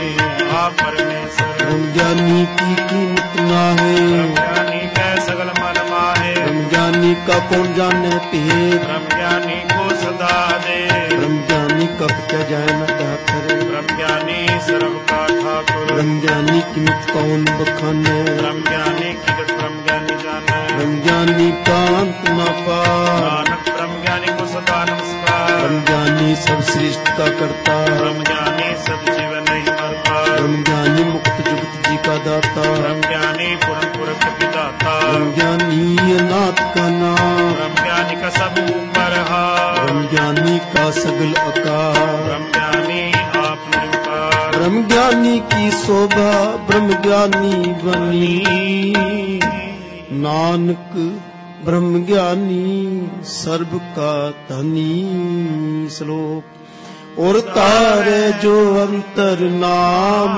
आप परमेश्वर, ब्रह्म ज्ञानी की कीमत ना है, ब्रह्म ज्ञानी कै सगल मन माहे, ब्रह्म ज्ञानी का कौन जाने भेद, ब्रह्म ज्ञानी को सदा दे, ब्रह्म ज्ञानी कब क्या जाए न क्या करे, ब्रह्म ज्ञानी सर्व का ठाकुर, ब्रह्म ज्ञानी कीमत कौन बखाने, ब्रह्म ज्ञानी की गत ब्रह्म ज्ञानी जाने, ब्रह्म ज्ञानी का अंत न पार, नानक ब्रह्म ज्ञानी को सदा नमस्कार, ब्रह्म ज्ञानी सब श्रेष्ठ का करता, ब्रह्म ज्ञानी सब जीव नहीं मरता, ब्रह्म ज्ञानी मुक्त जुगत जी का दाता, ब्रह्म ज्ञानी पूर्ण पुरख पिताता, ब्रह्म ज्ञानी अनाथ का नाम, ब्रह्म ज्ञानी का सब ऊपर हार, ब्रह्म ज्ञानी का सगल आकार, ब्रह्म ज्ञानी आप निरंकार, ब्रह्म ज्ञानी की शोभा ब्रह्म ज्ञानी बनी, नानक ब्रह्म ज्ञानी सर्व का धनी। श्लोक और तारे जो अंतर नाम,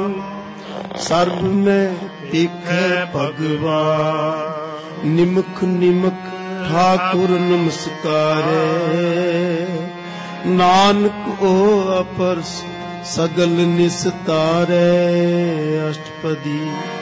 सर्व में दिखे भगवान, निमख निमख ठाकुर नमस्कारे, नानक ओ अपर सगल निस्तारे। अष्टपदी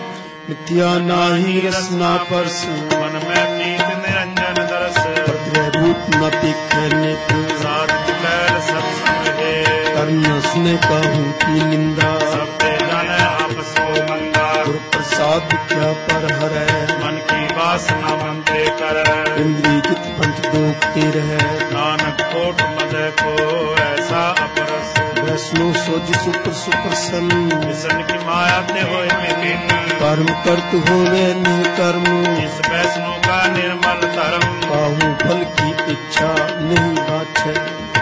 मिथ्या नाही रसना परस, मन में प्रीत निरंजन दरस, पत्र रूप न दिखे नेत्र, साध कैल सत्संग है, करन सुने कहूँ की निंदा, सब ते जाने आपस को मंदा, गुरु प्रसाद क्या पर हरै, मन की वासना मनते कर, इंद्रिय चित पंच दोखते रहे, नानक कोट मद को ऐसा अपरस, वैष्णो सोज सुपर सुप्रसन्न, विष्णु की माया ते होए विपिन, कर्म करत होवे निकर्म, इस वैष्णु का निर्मल धर्म, काहू फल की इच्छा नहीं बाछे,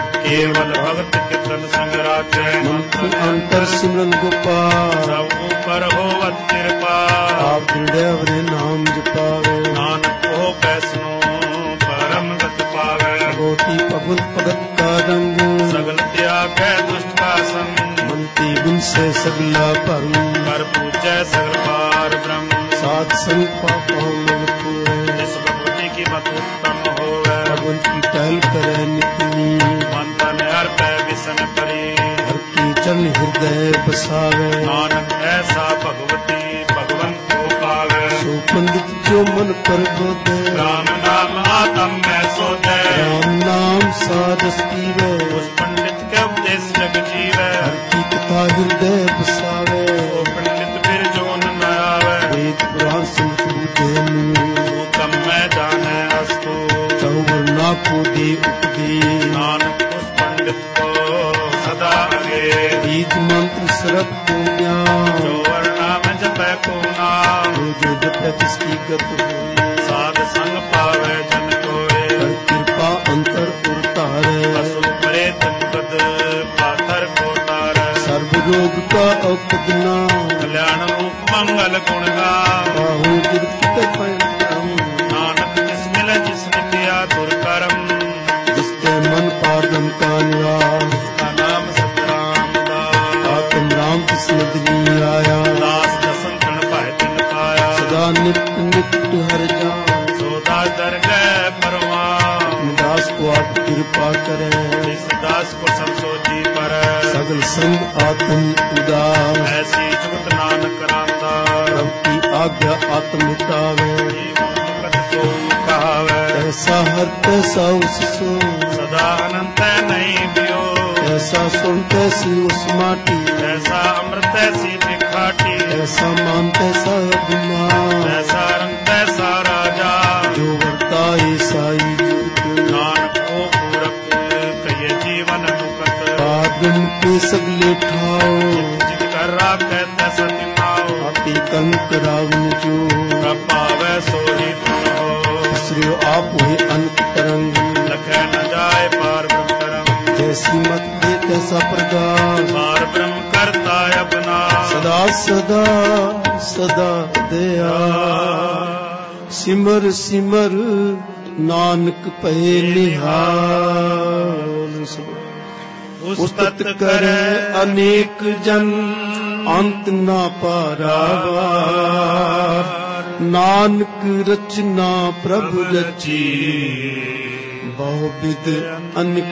केवल भगत कीर्तन संग राखे, मंत्र अंतर सिमरन गोपाल, सब ऊपर होवत कृपा, आप हृदय वरे नाम जपावे, नानक हो वैष्णु परम गत पावे, भगवती भगवत भगत का रंग, सगल त्याग है दुष्ट का संग, मनती गुण से सगला भरम, कर पूजै सगल पार ब्रह्म, साध संग पापा मिलत हुए, जिस भगवती की मत उत्तम होवे, भगवत की टहल करे नितनी, मन तन हर पै विसन परी, हर की चरण हृदय बसावे, नानक ऐसा भगवती भगवन को पावे, सो पंडित जो मन कर बोधे, राम नाम आत्म में सोते, राम नाम साधस पीवे, उस पंडित के उपदेश जग जीवे, हर की कथा हृदय बसावे, वो पंडित फिर जो न आवे, वेद पुराण संत बुझे मुँह, तम में जाने अस्तु, चौवर ना को दे उपदेश, नानक उस पंडित को सदा आगे, बीज मंत्र सरत को ज्ञान, जो वर्णा में जपै को नाम, जो जो जपे जिसकी गत होई, साध संग पावे जन कोय, कर कृपा अंतर उतारे, पशु प्रेत मुकद पाथर को तारे, सर्व रोग का औषध नाम, कल्याण रूप मंगल गुण गाम, बाहु गिरत पैम, नानक जिस मिले जिस नित्या दुर्कर्म, जिसके मन पारदम का निवास, का नाम सतराम दास, आत्म राम किस्मत आया, दास दसन क्षण पाए तिन पाया, सदा नित्य नित्य हर जान, सोदा दर गए परवान, दास को आप कृपा करें। जिस दास को सब सोची पर सगल संग आत्म उदार, ऐसी जुगत नानक रांदा। प्रभु की आज्ञा आत्म मिटावे, मुकत सो कहावे। ऐसा हर तैसा उस सो, सदा अनंत नहीं बियो। ऐसा सुन तैसी उस माटी, ऐसा अमृत ऐसी बिखाटी। ऐसा मान तैसा अभिमान, ऐसा रंग तैसा राजा। जो वर्ता ईसाई नानक को पूरक कहिए जीवन मुकत। पादम के सगले ठाओ, जित कर राखे तैसा तिमाओ। आपी कंक रावण जो, पावे सोही तुम हो। श्री आप हुए अनंत तरंग, लखे न जाए पार ब्रह्म तरंग। जैसी मत दे तैसा प्रकाश, पार ब्रह्म करता अपना। सदा सदा सदा दया, सिमर सिमर नानक पहे निहाल। उस्तत करे अनेक जन, अंत न पारावार। नानक रचना प्रभु रची, बहुविध अनेक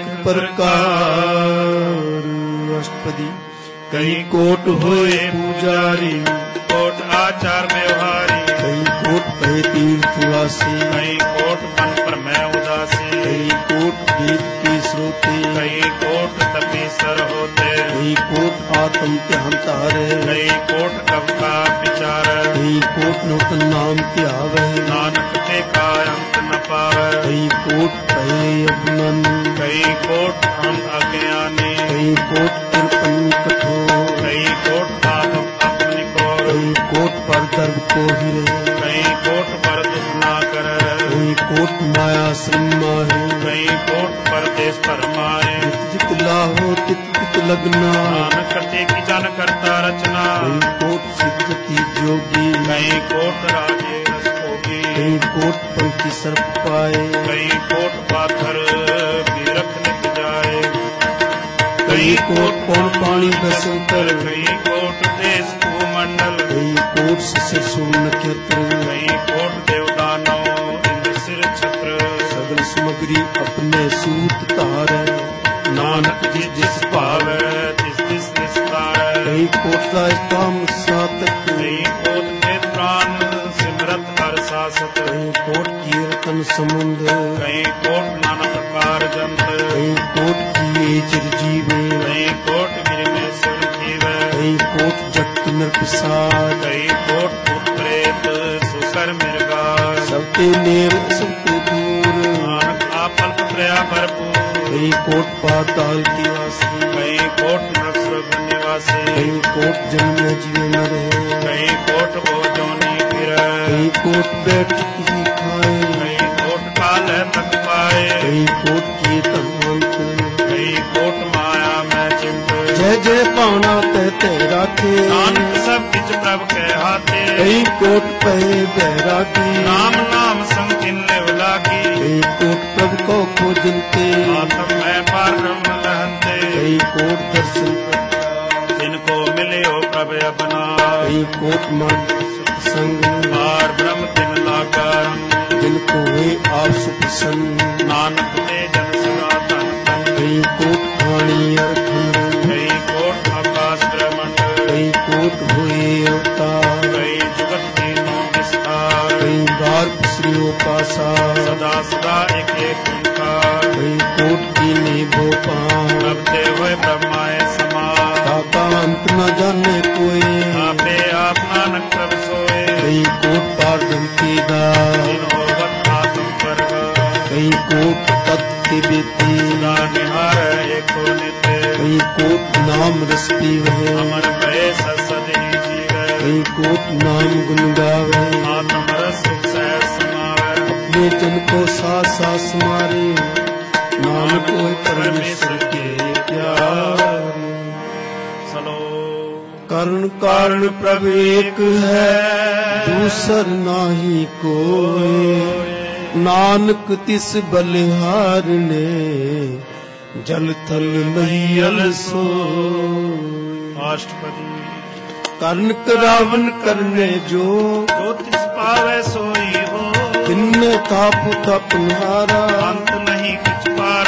प्रकार। अष्टपदी कई कोट होए पुजारी, कोट आचार व्यवहारी। कई कोट पहे तीर्थवासी, कई कोट मन पर मैं उदासी। कई कोट गीत के श्रोते, कई कोट तपीसर होते। कई कोट आत्म के हंतारे, कई कोट कब का विचार। कई कोट नूतन नाम के आवे, नानक ते का अंत न पावे। कई कोट पहे अभिमान, कई कोट हम अज्ञानी। कई कोट तिरपन कठोर, कई कोट पाप अपनी को। कई कोट पर गर्भ को हिरे, कई कोट पर दुख ना कर। कई कोट माया श्रम है, कई कोट परदेश परमाए। जित लाहो तित तित लगना, नानक करते की जन करता रचना। कई कोट सिद्धति जोगी, कई कोट राजे रस भोगी। कई कोट पंखी सर्प पाए, कई कोट पाथर की रख निक जाए। कई कोट पौन पानी बसंतर, कई कोट देश भूमंडल। कई कोट शिशु नक्षत्र, कई कोट देवदानव इंद्र सिर छत्र। सगल सामग्री अपने सूत तारे, नानक जिस जिस भावे तिस तिस निस्तार। कई कोट राजधाम सातक, कई कोट के प्राण सिमरत हर सासत। कई कोट कीर्तन समुद्र, कई कोट नाना प्रकार जंत। कई कोट किए चिरजीवे, कई कोट गिर में सिर जीवे। कई कोट जट नरपिशाच, कई कोट भूत प्रेत सुकर मृगा। सबके नेर सबके दूर, नानक आपल प्रया भरपूर। कई कोट पाताल की वासी, कई कोट नरक निवासी। कई कोट जन्म जीवे न रहे, कई कोट भोजोनी फिर। कई कोट बैठ ही खाए, कई कोट काल तक पाए। कई कोट किए तमंत, कई कोट माया में चिंत। जय जय पाना तह तह राखे, नानक सब किच प्रभ के हाथे। कई कोट पहे बैरागी, नाम नाम संकिन लेव लागी। कई कोट प्रभु को खोजन ते, आत्म में पार ब्रह्म लहंते। कई कोट दर्शन जिनको मिले हो प्रभ अपना। कई कोट मान संग, पार ब्रह्म तिन लागा। जिनको हुए आप सुप्रसन्न, नानक ते जन सदा तन तन। कई कोट वाणी अर्थ, कई कोट आकाश ब्रह्मंड। कई कोट हुए अवतार, कई जुगत तीनों विस्तार। कई बार श्री पासा, सदा सदा एक एक ओंकार। कई कोट कीने भोपाल, रबते हुए ब्रह्माए समान। ताका अंत न जाने कोई, आपे आप नानक प्रभ सोए। कई कोट पारदम के दार, जिन होवत आत्म पर्व। कई कोट तत् के बेती, सदा निहार एको नित्य। कई कोट नाम रस पीवे, अमर भय सद ही जीवे। कई कोट नाम गुण गावे, आत्म रस सुख सहज समावे। अपने जन को सास सास मारे, नानक होए परमेश्वर के प्यारे। चलो कर्ण कारण प्रभु एक है, दूसर नाही कोई। नानक तिस बलिहार ने, जल थल महियल सोई। अष्टपदी कर्ण करावन करने जो, जो तिस पावे सोई हो। तिन्न ताप तपनहारा, अंत नहीं किछ पार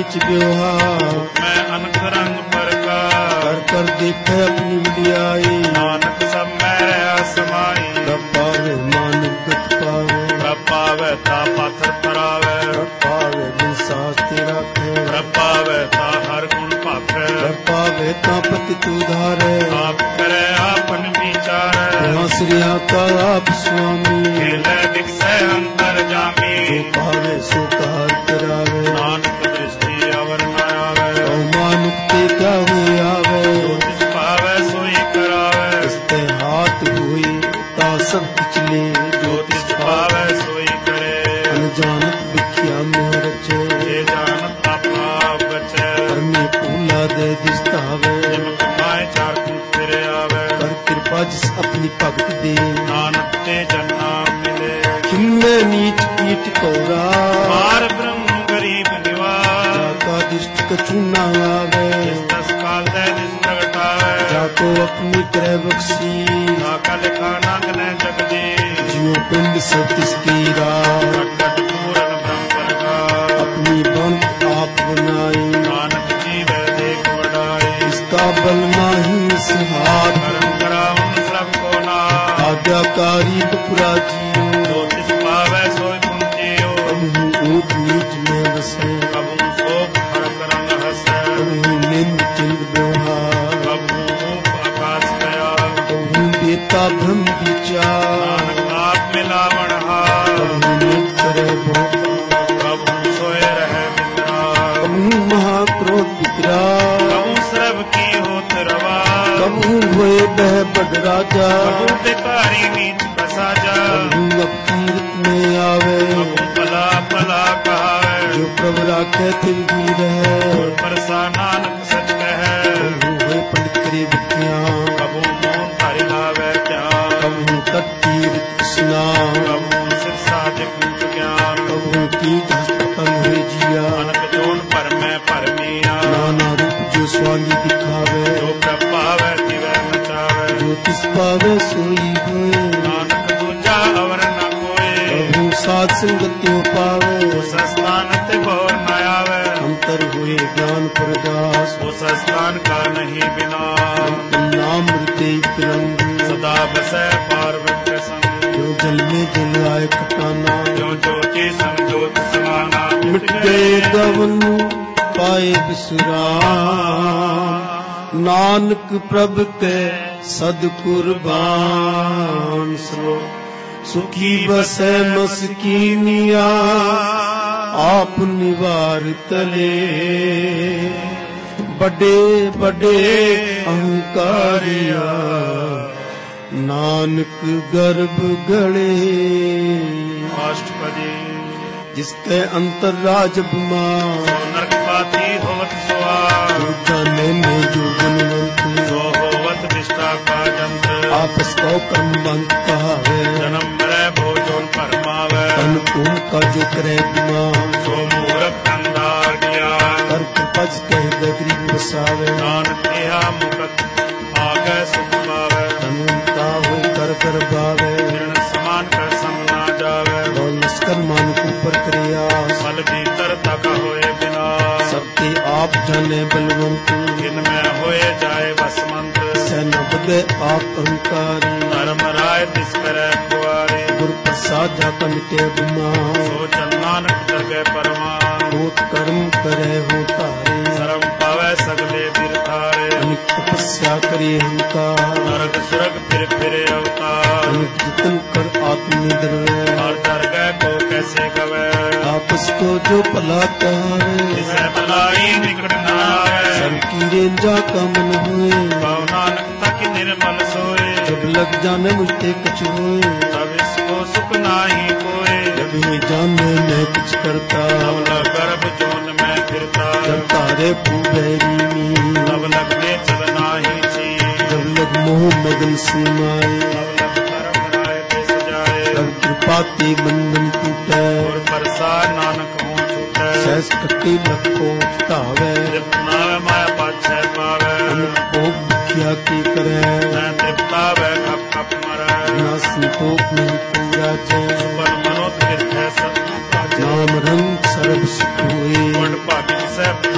बिच व्यवहार मैं अनक रंग प्रकार कर कर देखे अपनी वडियाई नानक सब मैं रहा समाई रब पावे मानुक गत पावे रब पावे ता पाथर तरावे रब पावे बिन सास तेरा खे रब पावे ता हर गुण भाखे रब पावे ता पतित उधारे आप करे आपन विचारे आश्रिया का आप स्वामी खेले दिखसे अंतर जामी जो पावे सो कार करावे नानक दृष्टि अवर न आवे ओ मानुक ते क्या हुए आवे जो तिस पावे सोई करावे इसते हाथ हुई ता सब पिछले जो तिस पावे सोई करे अनजानत बिखिया में रचे ये जानत आपा बचे पर में पूला दे दिस्तावे जिम कमाए चार कुल फिरे आवे कर कृपा जिस अपनी भगत दे नानक ते जन्ना मिले खिन्ने नीच कीट कौरा पार ब्रह्म गरीब निवास जाका दिष्ट कछु न आवे जिस दस काल दे दिस प्रगटावे जाको अपनी करे बख्शी जाका लिखा नाग ने जगदी जियो पिंड से तिसकी राह प्रकट पूरन ब्रह्म प्रकाश अपनी बन आप बनाई नानक जीवे देख वडाई इसका बल नाही इस हाथ कर्म कराउन सब को ना आज्ञाकारी पुरा जियो जो तिस पावे सोई पुंजियो कबहू ऊंच नीच में बसे कबू शोक हरक रंग हसे कबहू निंद चिंद व्यवहार कबू रूप आकाश गया कबहू बेता भ्रम विचार नानक आप मिलावण हार कबहू नित करे भोग कबू सोए रहे मित्रा कबहू महाक्रोध पितरा कबू श्रव की होत रवा कबहू हुए बह बड़ राजा कबू भिखारी नीच बसाजा कबहू अब कीरत में आवे कबू पला पला कहावे जो प्रभु राखे तिल भी रहे और परसा नानक सच कहे कबहू हुए पंडित करे विद्या कबू मोन हरि लावे त्याग कबहू तट तीर्थ स्नान कबू सिर साधिक कूट ज्ञान कबहू कीट हस्तकल हुए जिया अनक जोन पर में परमिया नाना रूप जो स्वांगी दिखावे जो प्रभ पावे तिवे नचावे जो तिस पावे सोई हुए नानक दूजा अवर न कोई प्रभु साध संगत्यो पावे उस स्थान ते भोर न आवे अंतर हुए ज्ञान प्रकाश उस स्थान का नहीं बिना नाम हृदय तिरंग सदा बसे पार्वत्य संग जो जल में जल आए खटाना जो ज्योति संग ज्योति समाना मिट गए गवन पाए विश्राम नानक प्रभ के सद कुर्बान सो सुखी बसे मस्कीनिया आप निवार तले बड़े बड़े अहंकारिया नानक गर्भ गले अष्टपदी जिसके अंतर राज बिमार सो नरकपाती होवत सुआर जाने में जो गुणवंत सो होवत निष्ठा का जंत्र आपस को कर्म बंद कहावे जन्म मरे भोजन परमावे अनुकूल का जो करे गुमान सो मूरख अंधार ज्ञान कर कृपज कह गरीब बसावे नानक इहा मुकत आगे सुख पावे तनुता हुई कर कर बावे ऋण समान कर सम ना जावे और लश्कर मान को ऊपर क्रिया फल भीतर तक होए बिना सबके आप जाने बलवंत इनमें होए जाए बस मंत्र सैन बदे आप अहंकारी धर्म राय तिस करे कुआरे गुरु प्रसाद जाता मिटे गुमान सो नानक जगे परमान होत कर्म करे हो तारे शरम पावे सगले बिरथारे अनिक तपस्या करे अहंकार नरक सुरग फिर फिरे अवतार अनिक जतन कर आत्मनिर्भर रहे और दरगह को कैसे गवे आपस को जो भला करे जिसे भलाई निकट न आवे सब की रेंजा का मन हुए भाव नानक तक निर्मल सोए जब लग जाने मुझते कुछ हुए तब इसको सुख नाही कोए जब ही जाने मैं कुछ करता तब लग गर्भ जोन में फिरता जब तारे फूबेरी तब लगने चलना ही ची जब लग मोह मगन सुनाए तब लग कर्म राय पे सजाए तब कृपा के बंधन टूटे और बरसा नानक हो छूटे सहस कट्टी लखो तावे तृप्त नावे माया पाछे पावे अनक भोग दुखिया की करे मैं तृप्तावे खप खप मरे ना संतोष नहीं पूरा जय सुबन मनोत फिर है सब नाम रंग सर्व सुख हुए भागी से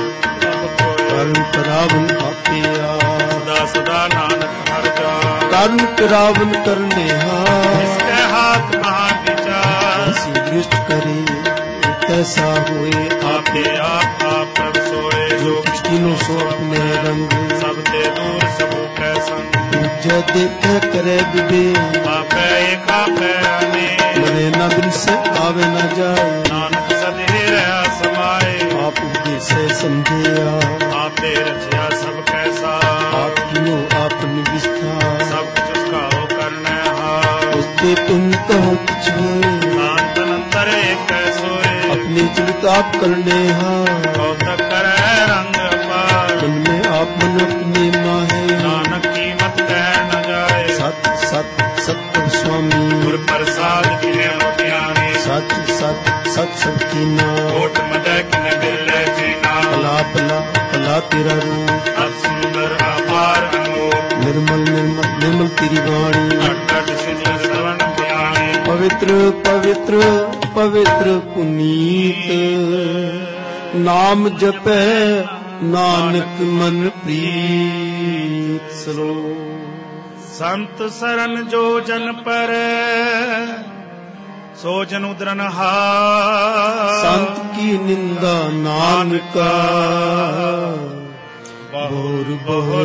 मारन करावन करने इसके हाथ कहाँ विचार ऐसी दृष्ट करे कैसा हुए आपे आप आप प्रभ सोए जो तीनों सो अपने रंग सब ते दूर सब कै संग पूज्य देखे करे बिबे आपे एक आपे अने मरे न बिन से आवे न जाए नानक सदे रहा समाए आप उपदेश से समझिया आपे रचिया सब कैसा आप किनो आपनी विस्तार सब कुछ उसका हो करने हार उसके तुम कहो कुछ होए नानक अंतर एक कैसोए अपने चित आप करने हाँ कौतक करे रंग अपार मन में आप मन अपने माहे नानक कीमत कह न जाए सत सत सत्य स्वामी गुर प्रसाद किने मोतियाने सच सच सच सब की ना कोट मदय किने बिल्ले जीना पला पला पला तेरा रूप अत सुंदर अपार अनूप निर्मल निर्मल निर्मल तेरी वाणी अट अट सुंदर श्रवण ज्ञानी पवित्र पवित्र पवित्र पुनीत नाम जपै नानक मन प्रीत सलो संत सरन जो जन पर सो जन उदरन हार संत की निंदा नानका बहुर बहुर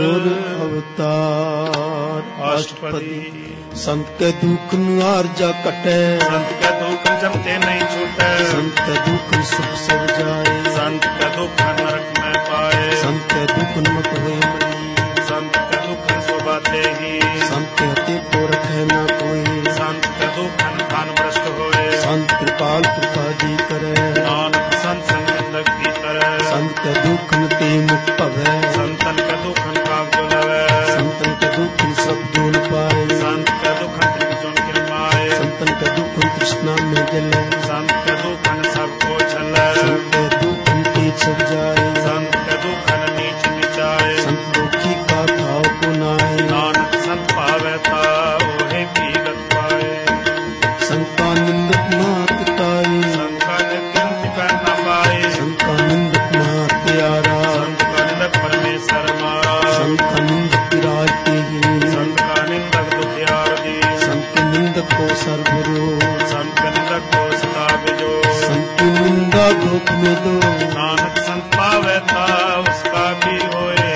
अवतार अष्टपदी संत के दुख नार जा कटे संत के दुख जमते नहीं छूटे संत के दुख सुख सर जाए संत के दुख नरक में पाए संत के दुख नमक हुए मनी संत के दुख सोबाते ही संत के हते को रखे न कोई संत के दुख खान भ्रष्ट होए संत कृपाल कृपा जी करे नानक संत संगंधक की तरह संत के दुख न ते मुख पवे संतन के दुख काग जो लवे संतन के दुख सब दून पाए संत के दुख त्रिजुन किरमाए संतन के दुख कृष्णा में जले संत के दुख सब को छले संत के दुख तेज सब जाए संत के दुख नीच निचाए संत दुखी का भाव को नाए नानक संत पावे ता ओहे पीगत पाए संत का निंदक मात ताई संत का नित्य कर न पाए संत का निंदक मात प्यारा संत का निंदक परमेश्वर मारा संत का निंदक विराज ते ही संत का निंदक दुखियार दी संत के निंदक को सर्वरो संत का निंदक को सदा बिजो संत की निंदा दुख में दो नानक संत पावे ता उसका भी होए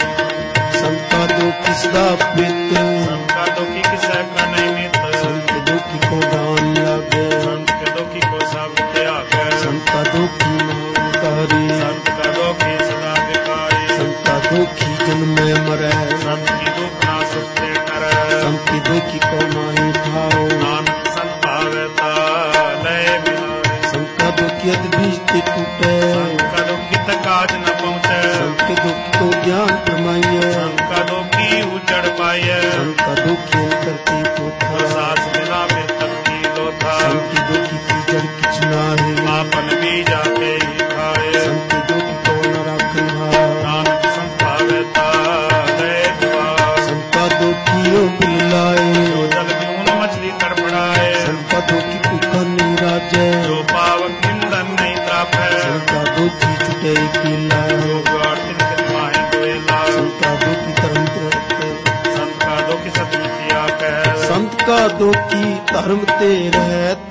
संत का दुख सदा पित संत का दुखी किसे का नहीं मित संत के दुख को दान लागे संत के दुखी को सब त्याग संत का दुखी महाकारी संत का दुखी सदा बिकारी संत का दुखी जन्म में मरे संत की दुख ना सुखते करे संत की दुखी को माही ठाओ नानक संत पावे ता लय मिलाए संत का दुखी अति बीज ते टूटे संत का दुखी तक काज न पहुँचे संत के दुख को ज्ञान प्रमाइए संत का दुखी उजड़ पाए संत का दुखी करती पोथा सास बिना मृतक की लोथा संत की दुखी की जड़ किच नाहे आपन भी जाते ही खाए संत की दुखी को न राखन हा नानक संत पावे ता लय मिलाए संत का दुखी ओ बिलाए जो जल जून मछली तड़पड़ाए संत का दुखी कुका नहीं राजे जो पावक निंदन नहीं त्रापे संत का दुखी छुटे किला जो गाड़ तिनकत माही कोयला संत का दुखी धर्म ते संत का दुखी सतमितिया कह संत का दुखी धर्म ते रहत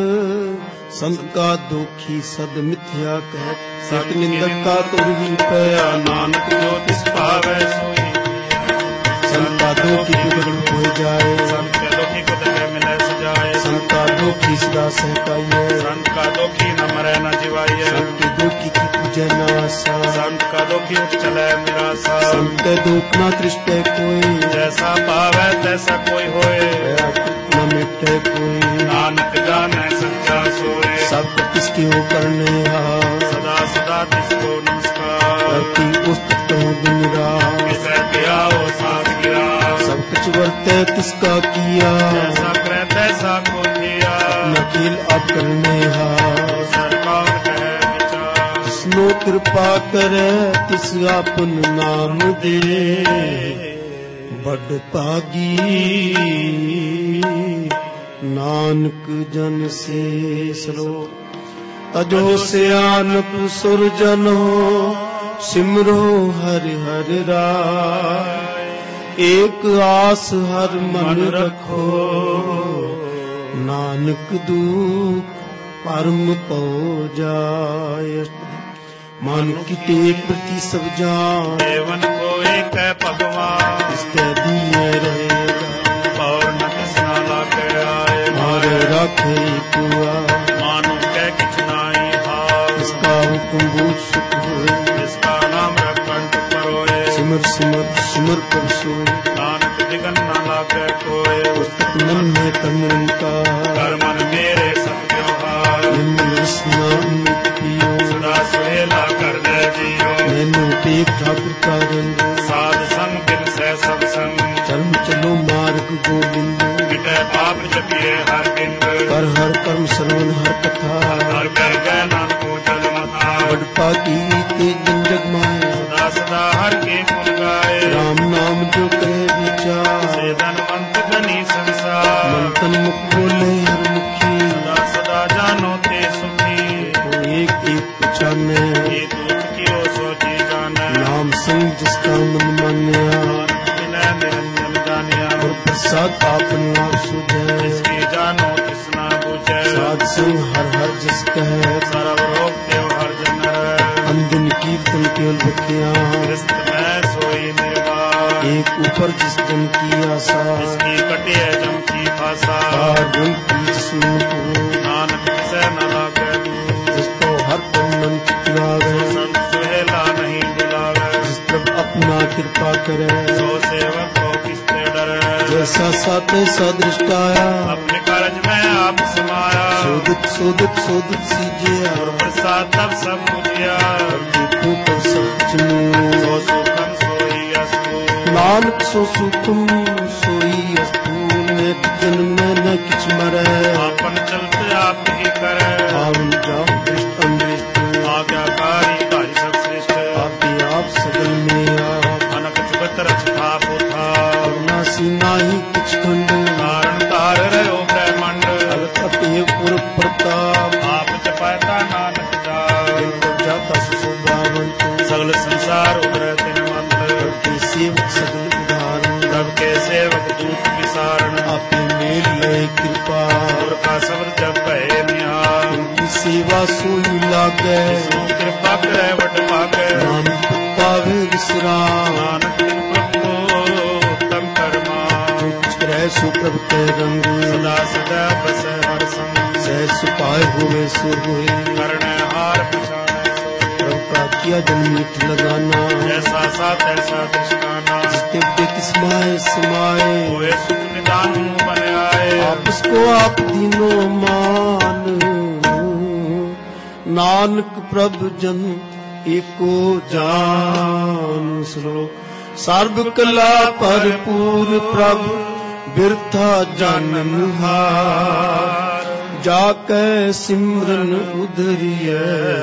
संत का दुखी सद मिथ्या कहत संत निंदक का तुरही पया नानक जो तिस पावे सोई संत का दुखी बिगड़ हो जाए संत के दुखी को दगे मिले सजाए संत का दुखी सदा सहकाइए संत का दुखी न मरे न जिवाइए संत के दुखी की पूजे न आशा संत का दुखी उठ चले निराशा संत के दुख न तृष्टे कोई जैसा पावे तैसा कोई होए न मिटे कोई नानक जाने सच्चा सोए सब किसकी हो करने हा सदा सदा तिसको नमस्कार करती पुस्तक तो दिन रात किसे किया वो साथ गिरा सब कुछ वर्ते किसका किया जैसा करे तैसा को दिया नकील अब करने हा तो सरकार कहे विचार जिसनो कृपा करे तिस आपन नाम दे बड़ पागी नानक जन से सरो तजो सियानप सुरजनो सिमरो हरि हरि राय एक आस हर मन रखो, नानक दुख परम पौ जाय। मन की टेक प्रति सब जान, देवन को एक है भगवान, इसके दिए रहेगा और न किसना लागे आए। मारे राखे पुआ, मानो के किछ नाई हाल, इसका हुक्म बूझ सुख होए, इसका नाम रखंट परोए। सिमर सिमर सिमर कर सोए, नानक दिगन न लागे कोय। पुस्तक मन में तन का, कर मन मेरे सब त्योहार। निम्न रसना अमृत पियो, सदा सुहेला कर दे जियो। मैनू टेक ठाकुर का रंग, साध संग बिन सह सब संग। चरण चलो मार्ग गोविंद, मिटे पाप जपिए हर बिंद। कर हर कर्म श्रवण हर कथा, हर कर गए नानक जल मथा। बड़पा की ते जन जग माए, सदा सदा हर के गुण गाए। राम नाम जो करे विचार, से धनवंत धनी संसार। मन तन मुख बोले हर मुखी, सदा सदा जानो ते सुखी। तो एक एक पहचाने, ये दूत की ओ सोची जाने। नाम संग जिसका मन मान्या, विनय निरंजन जानिया। और प्रसाद आपन आप सुझे, जिसकी जानो तिसना बुझे। साध संग हर हर जिस कहे, सर्व रोग देव हर जन है। अंजन कीर्तन केवल बखिया, कृष्ण में सोई निर्वाण। एक ऊपर जिस जन की आशा, जिसकी कटे जम की भाषा। पार जिसको नानक से न लागे दूर। जिसको हर पल मन चितलावे, संत सुहेला नहीं बुलावे। जिस प्रभ अपना कृपा करे, सो सेवक को किससे डरे। जैसा साते सदृष्टाया, अपने कारज में आप समाया। शोधित शोधित शोधित सीजिया, और प्रसाद तब सब बुझिया। देखो तब सब कुछ मिलो। सो सुखम सोई अस्तु। नानक सो सुखम सोई अस्तु, नेक जन्म में न किछ मरे, आपन चलते आप ही करे। आवन जाओ दृष्ट अनदृष्ट, आज्ञाकारी तारी सब श्रेष्ठ। आप ही आप सगल में आप, अनक जुगत रचता पोथा। अविनाशी नाही कुछ खंड, कारण तार रहो ब्रह्मंड। अगत अतेय पुर प्रताप, आप जपाता नानक जाप। दिन तब जाता सुशोभावंत, सगल संसार उग्र तिन मंत्र। के सेवक सगल उदाहरण, तब के सेवक दूत विसारण। आप ही मेल लय कृपा, और का शब्द जब भय निहार। उनकी सेवा सोई लागे, सो कृपा करे वट पाके। नाम पावे विश्राम, नानक दिन प्रभु उत्तम कर्मा। जो कुछ करे सो प्रभु के रंग, सदा सदा बस हर संग। सहज सुपाय होवे सो होए, कर्ण हार पछाने सो। प्रभु का किया जन मीठ लगाना, जैसा सा तैसा दृष्टाना। जिसते पे किस्माए समाए, होए सुख निदान बन आए। आप उसको आप दीनो मान, नानक प्रभु जन एको जान। श्लोक सर्व कला भरपूर प्रभु बिरथा जानन हार, जाकै सिमरन उधरिय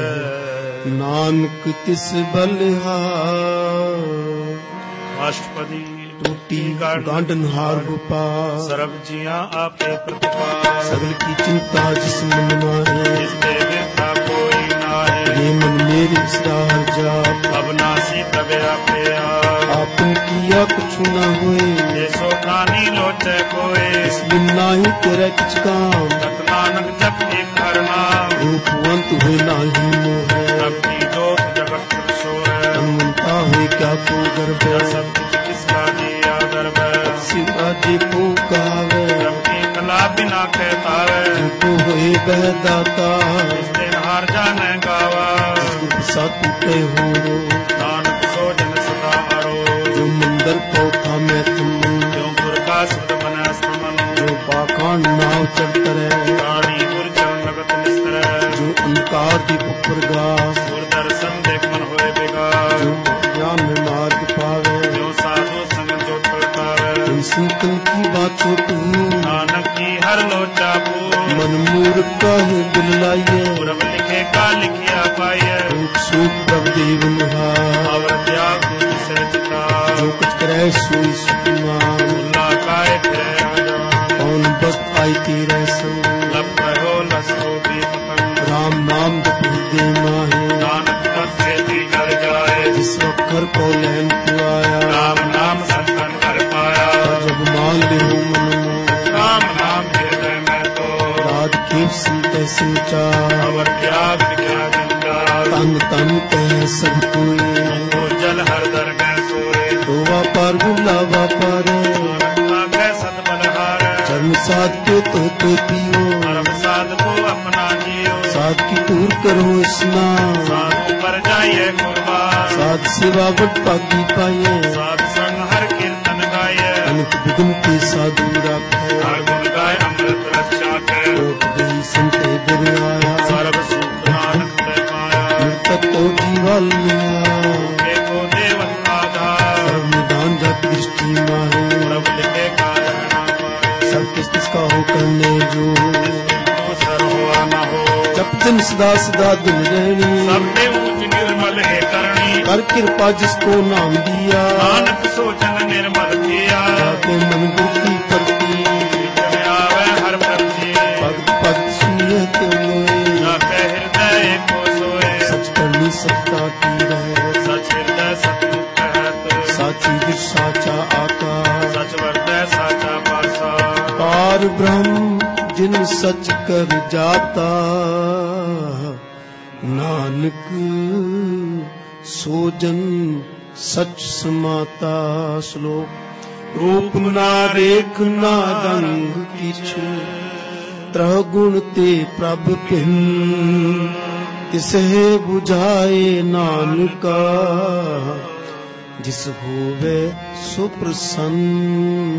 नानक तिस बलिहार। अष्टपदी टूटी गांडन हार गोपाल, सर्व जिया आपे प्रतिपाल। सगल की चिंता जिस मन माहे, जिसके बिरथा कोई नाहे। ये मन मेरे विस्तार जाप, अविनाशी प्रभु आपे आप। आपन किया कुछ न होए, ये सो खानी लोचे कोय। इस बिन नाही तेरा किछ काम, सत नानक जप एक हर नाम। रूपवंत हुए नाही मोह, सबकी जोत जगत सोए। हनुमंता हुए क्या को गर्भ, सब कुछ किसका दिया गर्भ। सिवा जी को गावे, सबकी कला बिना कहतावे। जो होए बह दाता, इस दिन हार जाने गावा। सा टूटे हो नानक सो जन सदा हरो। जो मंदिर पौथा में तुम, जो गुर का शब्द बना समन। जो पाखंड नाव चढ़ करे, प्राणी गुर चरण लगत निस्तर। जो अंकार दीप प्रगास, गुर दर्शन देख मन होए विगास। जो ज्ञान में मार्ग पावे, जो साधु संग जो पलटावे। तुम संतन की बात छोटू, नानक की हर लोचा पूर। मन मूर्ख काहे दिल लाइए, पूरब लिखे का लिखिया पाइए। रूप सूप प्रभ देव निहार, और त्याग दूत से चिता। जो कुछ करे सोई सुकुमार, उल्ला काय फिरे आजान। कौन बस आई तेरे संग, लब कहो लसो भी पतंग। राम नाम जप हृदय माहे, नानक तत्से दी कर जाए। जिस अक्षर को लहन तू आया, राम नाम संतन कर ਦੇਵ ਸੰਤੈ ਸੰਚਾਰ ਅਵਰ ਤਿਆਗ ਵਿਖਿਆ ਗੰਗਾ ਤਨ ਤਨ ਕਹਿ ਸਭ ਕੋਈ ਮੰਗੋ ਜਲ ਹਰ ਦਰ ਗੈ ਸੋਏ ਦੋਵਾ ਪਰ ਗੁਲਾਵਾ ਪਰ ਮਾਗੈ ਸਤ ਬਲਹਾਰ ਚਰਨ ਸਾਧ ਕੇ ਤੋਤੇ ਪੀਓ ਪਰਮ ਸਾਧ ਕੋ ਆਪਣਾ ਜੀਓ ਸਾਧ ਕੀ ਟੂਰ ਕਰੋ ਇਸਨਾਨ ਸਾਧੂ ਪਰ ਜਾਈਏ ਕੁਰਬਾਨ ਸਾਧ ਸੇਵਾ ਵਟ ਭਾਗੀ ਪਾਈਏ ਸਾਧ ਸੰਗ ਹਰ ਕੀਰਤਨ ਗਾਈਏ ਅਨਕ ਬਿਗਨ ਕੇ ਸਾਧੂ ਰਾਖੇ ਹਰ ਗੁਣ ਗਾਏ ਅੰਮ੍ਰਿਤ ਰਸ ਚਾਖੇ ਕੋਟ ਗਈ ਸੰਤੇ ਗੁਰ ਆਇਆ ਸਰਬ ਸੁਖ ਨਾਨਕ ਤੇ ਪਾਇਆ ਨਿਰਤਕ ਕੋ ਜੀਵਲ ਏਕੋ ਦੇਵਨ ਆਧਾਰ ਸਰਬ ਨਿਦਾਨ ਜਗ ਦ੍ਰਿਸ਼ਟੀ ਮਾਹੇ ਪ੍ਰਭ ਲਿਖੇ ਕਾਰਨ ਨਾ ਪਾਏ सब किस किस का हो करने जो ਸਰ ਹੋਆ ਨਾ ਹੋ जप दिन सदा सदा दिन रहनी ਸਭ ਦੇ ਊਚ ਨਿਰਮਲ ਹੈ ਕਰਨੀ कर कृपा जिसको नाम दिया ਨਾਨਕ ਸੋਚਨ ਨਿਰਮਲ ਕੀਆ जाके मन गुरु की करती ਵਿਚਨ ਆਵੇ ਹਰ ਪ੍ਰਤੀ भक्त भक्त सुनिए त्यों लोए ਨਾ ਕਹਿ ਹਿਰਦੈ ਏਕੋ ਸੋਏ सच करनी सत्ता की रहे ਸਚ ਹਿਰਦੈ ਸਤਿ ਕਹਿਤ साची फिर साचा आका ਸਚ ਵਰਤੈ ਸਾਚਾ ਪਾਸਾ पार ब्रह्म जिन सच कर जाता नानक सोजन सच समाता श्लोक रूप ना रेख ना रंग किछु त्रह गुण ते प्रभ भिन्न तिसहे बुझाए नानका जिस होवे सुप्रसन्न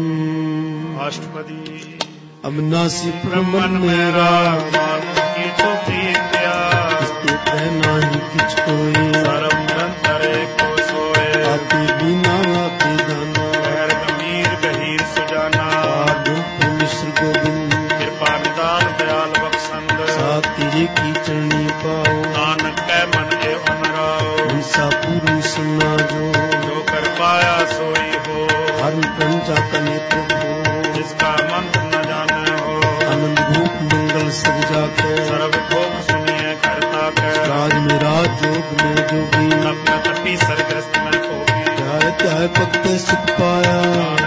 अष्टपदी अविनाशी ब्रह्मन ब्रह्मन मेरा मेरा की तो प्रीत्या इसके कहना ही किछ कोई सर्व निरंतर एको सोए आपे बिना आपे जाना गैर गंभीर गहीर सुजाना रूप मिश्र गोविंद कृपा निदान दयाल बख्शंद साथ तेरे की चरणी पाओ नानक कै मन ए अनराओ ऐसा पुरुष ना जो जो कर पाया सोई हो हर प्रजा का नेत्र हो जिसका मंत्र न जाने हो आनंद रूप मंगल सब जाके सर्व भोग सुनिए करता कै राज में राज जोग में जोगी अपना तपी सरग्रस्त में होगी त्याय त्याय भक्त सुख पाया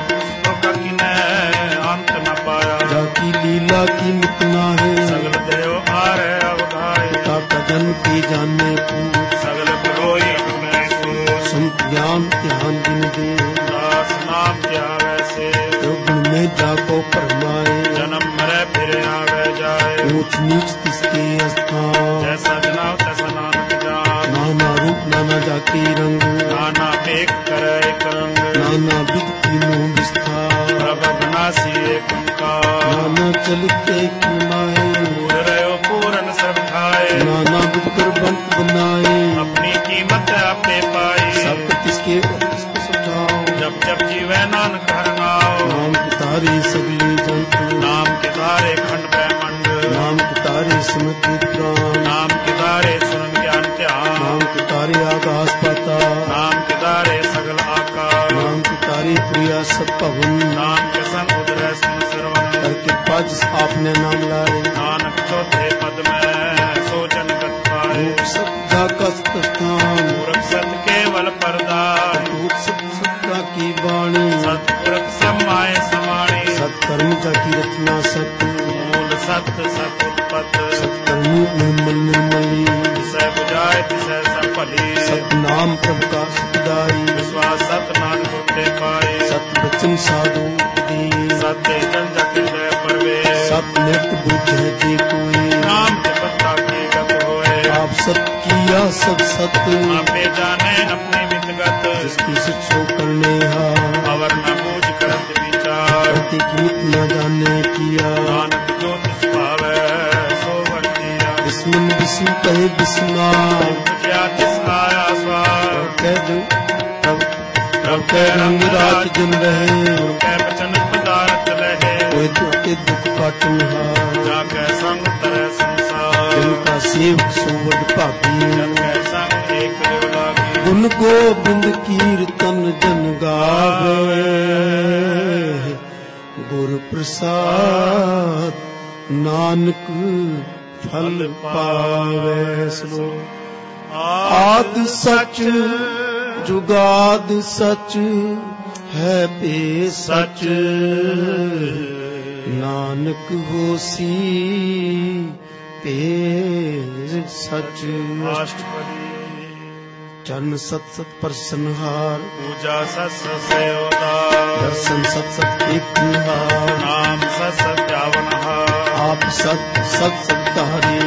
का किने अंत न पाया जाकी लीला की मितना है सगल देव आरे अवधाय पिता का जन्म के जाने पूछ सगल बरोई अपने सोच संत ज्ञान ध्यान दिन दे दास नाम क्या वैसे जो गुण में जाको परमाए जन्म मरे फिर आवे जाए ऊंच नीच तिसके स्थान जैसा जनाव तैसा नानक जान नाना रूप नाना जाति रंग नाना एक करे एक रंग नाना विध तीनों विस्तार प्रभ बनासी एक ओंकार नाना चलित एक माए पूर रहो पूरन सब खाए नाना विध कर बंत बनाए अपनी कीमत आपे पाई सब किसके किसको समझाओ जब जब जीवे नानक हर नाम नाम के तारे सगले जंतु नाम के तारे खंड ब्रह्मंड नाम के तारे समृद्धि प्राण नाम के तारे सुन ज्ञान ध्यान नाम के तारे आकाश पाताल नाम के तारे सगल आकार नाम के तारे प्रिया सब पवन नाम के संग उदय सुन श्रवण करके पाज आपने नाम लाए नानक चौथे पद में सोचन गत पाए रूप सब जाका स्थान पूरब सत केवल परदा रूप सब सत्ता की वाणी सतपुरख समाय समाणी सत्कर्म जाकी रचना सत मूल सत सत उत्पत सत्कर्मी निर्मल निर्मली तिसै बुझाए तिसै सब भली सतनाम प्रभु का सतदाई विश्वास सत नानक होते पाए सत वचन साधु दी सत्य जन जग जय परवे सत नित बुझे जी कोई नाम के पत्ता की गत होए आप सत किया सब सत आपे जाने अपने मितगत जिसकी शिक्षो करने हा अवर न बूझ करत विचार करते गीत न जाने किया नानक जो तिस भावै सो वर्तिया बिस्मिन बिस्म कहे बिस्मा क्या तिस आया स्वार कह दो तब तब कह रंग रात जन रहे कै बचन पदारथ रहे कोई दुख के दुख काटन हा जाकै संग तरह संसार जिनका सेवक सोवड भागी जकै संग एक देव लागी गुण गोबिंद कीर्तन जन गावे गुर प्रसाद नानक फल पावे श्लोक आद सच जुगाद सच है पे सच ਨਾਨਕ ਹੋਸੀ ਭੇਰ ਸਚ। ਅਸ਼ਟਪਦੀ ਚਰਨ ਸਤ ਸਤ ਪ੍ਰਸਨਹਾਰ, ਪੂਜਾ ਸਤ ਸਤ ਸੇਵਦਾਰ, ਦਰਸ਼ਨ ਸਤ ਸਤ ਏਕ ਨਿਹਾਰ, ਨਾਮ ਸਤ ਸਤ ਧਿਆਵਨਹਾਰ, ਆਪ ਸਤ ਸਤ ਸਤ ਧਾਰੀ,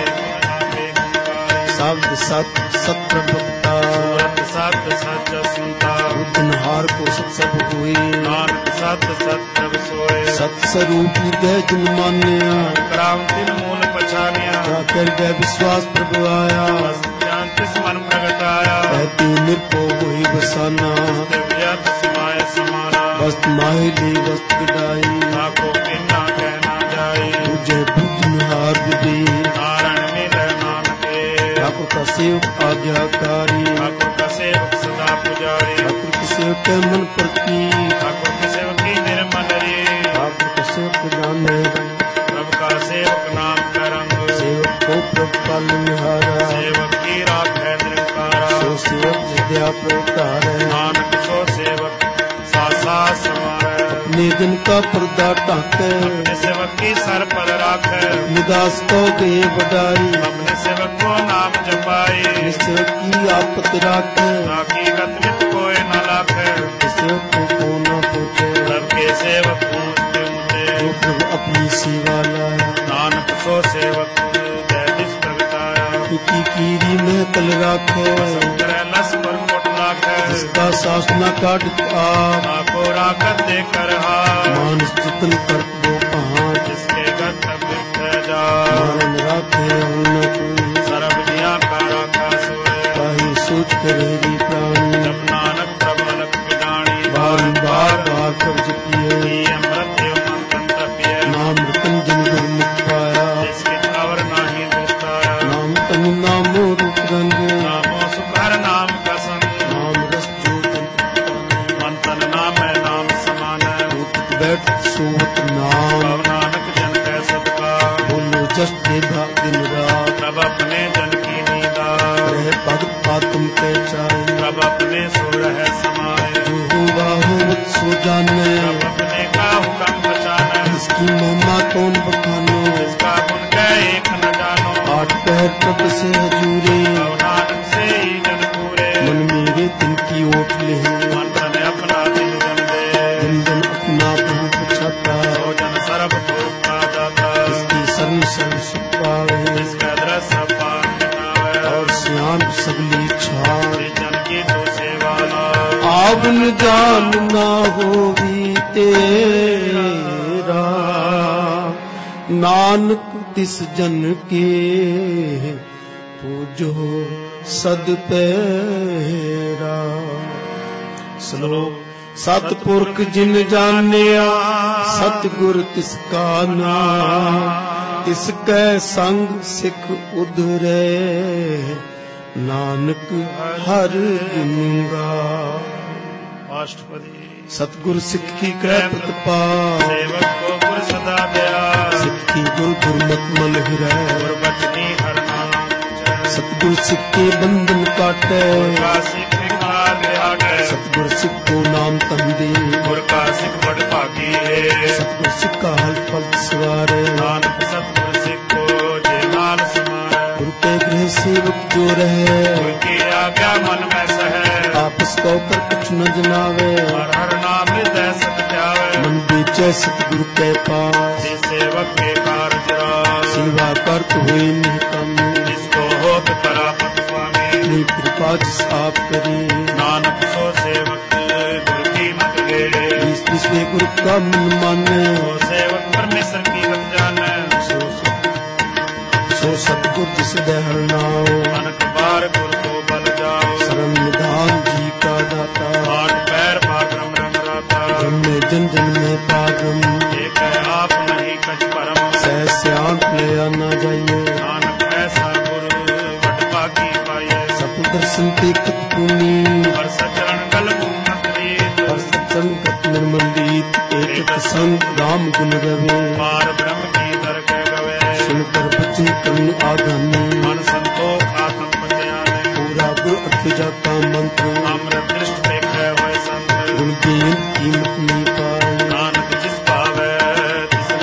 ਸ਼ਬਦ ਸਤ ਸਤ ਪ੍ਰਭੁਤਾ, ਸਤ ਸਚ ਸੰਤਾ, ਬੁੱਧਨਹਾਰ ਕੋ ਸਤ ਸਭ ਹੋਈ, ਨਾਨਕ ਸਤ ਸਤ ਪ੍ਰਭ ਸੋਏ। ਸਤ ਸਰੂਪ ਨਿਦੈ ਜਨ ਮਾਨਿਆ, ਕਰਾਮ ਤਿਨ ਮੂਲ ਪਛਾਨਿਆ, ਜਾ ਕਰ ਵਿਸ਼ਵਾਸ ਪ੍ਰਭ ਆਇਆ, ਗਿਆਨ ਤਿਸ ਮਨ ਪ੍ਰਗਟਾਇਆ, ਐਤੀ ਨਿਰਭਉ ਹੋਈ ਬਸਾਨਾ, ਦਿਵਯਤ ਸਮਾਏ ਸਮਾਨਾ, ਵਸਤ ਮਾਹਿ ਲਈ ਵਸਤ ਗਡਾਈ, ਆਖੋ ਕਿੰਨਾ ਕਹਿ ਨਾ ਜਾਈ, ਦੂਜੇ ਬੁੱਧਨਹਾਰ ਵਿਦੀ, ਨਾਰਾਇਣ ਮਿਲੈ ਨਾਨਕੇ, ਠਾਕੁਰ ਕਾ ਸੇਵਕ ਆਗਿਆਕਾਰੀ, ਠਾਕੁਰ ਕਾ ਸੇਵਕ ਸਦਾ ਪੁਜਾਰੀ, ਠਾਕੁਰ ਕੇ ਸੇਵਕ ਕੈ ਮਨ ਪ੍ਰਤੀ, ਠਾਕੁਰ ਕੇ ਸੇਵਕੀ ਨਿਰਮਲ ਰੇ, ਠਾਕੁਰ ਕੇ ਸੇਵਕ ਜਾਣੈ, ਪ੍ਰਭ ਕਾ ਸੇਵਕ ਨਾਮ ਕਾ ਰੰਗ, ਸੇਵਕ ਕੋ ਪ੍ਰਭ ਪਾਲਨਹਾਰਾ, ਸੇਵਕ ਕੀ ਰਾਖੈ ਨਿਰੰਕਾਰਾ, ਸੋ ਸੇਵਕ ਵਿਦਿਆ ਪ੍ਰਗਟਾਰੈ, ਨਾਨਕ ਸੋ ਸੇਵਕ ਸਾਸਾ ਸਮਾਰੈ, ਆਪਣੇ ਦਿਨ ਕਾ ਪਰਦਾ ਢਾਕੈ, ਆਪਣੇ ਸੇਵਕ ਕੀ ਸਰ ਪਰ ਰਾਖੈ, ਨਿਦਾਸ ਕੋ ਦੇ ਵਡਾਈ, ਆਪਣੇ ਸੇਵਕ ਕੋ ਨਾਮ ਜਪਾਈ, ਸੇਵਕ ਕੀ ਆਪਤ ਰਾਖੈ, ਤਾਕੀ ਗਤ ਵਿੱਚ ਕੋਇ ਨ ਲਾਖੈ, ਸੇਵਕ ਕੋ ਕੋ ਨ ਪਹੁੰਚੈ, ਪ੍ਰਭ ਕੇ ਸੇਵਕ ਪੂਜਤੇ ਮੁਝੇ, ਜੋ ਪ੍ਰਭ ਆਪਣੀ ਸੇਵਾ ਲਾਇਆ, ਨਾਨਕ ਸੋ ਸੇਵਕ ਜੈ ਜਿਸ ਪ੍ਰਗਟਾਇਆ, ਕੀ ਕੀਰੀ ਮੈਂ ਕਲ ਰਾਖੈ, ਕਰੈ ਲਸ ਪਰ ਮੁਟ ਲਾਖੈ, ਜਿਸਕਾ ਸਾਸਨਾ ਕਾਟ ਆਪ, ਆਪੋ ਰਾਖਤ ਦੇ ਕਰਹਾ, ਮਾਨਸ ਚਿਤਨ ਕਰਤ ਦੋ ਕਹਾਂ, ਜਿਸਕੇ ਗਤ ਬਿਰਥੈ ਜਾ, ਮਾਰਨ ਰਾਖੈ ਹੁਣ ਕੋਈ, ਸਰਬ ਜੀਆਂ ਕਾ ਰਾਖਾ ਸੋਏ, ਕਾਹੀ ਸੋਚ ਕਰੇਗੀ ਪ੍ਰਾਣੀ, ਜਪ ਨਾਨਕ ਪ੍ਰਭ ਅਲਖ ਵਿਦਾਣੀ, ਬਾਰ ਬਾਰ ਬਾਰ ਪ੍ਰਭ ਜਪੀਏ, ਈ ਅੰਮ੍ਰਿਤ ਜੋ ਮੰਤਨ ਤਪਿਐ, ਨਾਮ ਰਤਨ ਜਨ ਗੁਰਮੁਖ ਪਾਇਆ, ਜਿਸ ਕੀ ਅਵਰ ਨਾਹੀ ਦੁਸਤਾਇਆ, ਨਾਮ ਤਨ ਨਾਮੋ ਰੂਪ ਰੰਗ, ਨਾਮੋ ਸੁਖਰ ਨਾਮ ਕਸਮ, ਨਾਮ ਰਸ ਜੋ ਜਨ ਮੰਤਨ ਨਾਮੈ ਨਾਮ ਸਮਾਨੈ, ਉਤਕ ਬੈਠ ਸੋਵਤ ਨਾਮ, ਭਵ ਨਾਨਕ ਜਨ ਕੈ ਸਦਕਾ, ਬੋਲੋ ਜਸ ਦੇਦਾ ਦਿਨ ਰਾਤ, ਪ੍ਰਭ ਆਪਣੇ ਜਨ ਕੀ ਨੀਦਾ, ਰਹਿ ਭਗਤ ਆਤਮ ਕੇ ਚਾਏ, ਪ੍ਰਭ ਆਪਣੇ ਸੋ ਰਹਿ ਸਮਾਏ, ਜੋ ਹੋਵਾ ਹੋਵਤ ਸੋ ਜਾਣੈ, ਪ੍ਰਭ ਆਪਣੇ ਕਾ ਹੁਕਮ ਬਚਾਨੈ, इसकी महिमा कौन बखानो, ਜਿਸਕਾ ਗੁਣ ਕੈ ਏਕ ਨ ਜਾਨੋ, आठ पहर प्रभ से हजूरे, ਭਵ ਨਾਨਕ ਸੇ ਹੀ ਜਨ ਪੂਰੇ, मन मेरे दिन की ओट ले, ਮਨ ਤਨ ਆਪਣਾ ਦਿਨ ਜਨ ਦੇ, दिन दिन अपना प्रभु पछाता, ਸੋ ਜਨ ਸਰਬ ਭੋਗ ਕਾ ਦਾਤਾ, इसकी शरण सर्व सुख पावे, ਜਿਸਕਾ ਦਰਸ ਪਾਰ ਮਿਟਾਵੈ, और सियान सगली छाव, ਜਿਸ ਜਨ ਕੀ ਤੋ ਸੇਵਾ ਲਾ, आवन जान ना होवी तेरा, नानक तिस जन के पूजो सद पैरा। श्लोक सतपुरख जिन जानिया, सतगुर तिसका नाम, तिसकै संग सिख उधरे, नानक हर गुण गा। अष्टपदी सतगुर सिख की कृपा पा, सेवक को गुर सदा दया, सिख की गुर गुरमत मल हिरै, गुर बचनी हर नाम जय, सतगुर सिख के बंधन काटे, का सिख मार्ग आगे, सतगुर सिख को नाम तन दे, गुर का सिख बड़ भागी है, सतगुर सिख का हल फल सवारे, नानक सतगुर सिख को जे नाल समारे, गुरु के गृह सेवक जो रहे, गुर की आज्ञा मन में सहे, आपस को कर कुछ न जनावे, हर हर नाम हृदय सत जावे, मन बीचे सतगुरु के पास, जिस सेवक के कार्य रास, सेवा करत हुए निकम, जिसको होत परापत स्वामी, अपनी कृपा जिस आप करी, नानक सो सेवक गुरु की मत गे, जिस जिसमें गुरु का मन माने, सो सेवक परमेश्वर की गत जाने, सो सो सतगुर जिस दहर नाओ, मनक बार गुरु को बल जाओ, शरण निधान जी का दाता, आठ पैर पाक्रम रंग राता, जन्मे जन जन में पागम, एक है आप नहीं कछ परम, सह स्यान ले आना जाइए, नानक ऐसा गुरु वट भागी पाए, सत दर्शन देखत पुनी, हर सचरण गल गुमत रीत, हर सत्संगत निर्मल रीत, एक संग राम गुण रवे, पार ब्रह्म की दर के गवे, सुनकर बचन कन आगामी, मन संतोष आत्म पत्याने, पूरा गुरु अठजा का मंत्र, अमृत दृष्ट देखे हुए संत, गुण की कीमत नहीं पाए, नानक जिस पावे तिस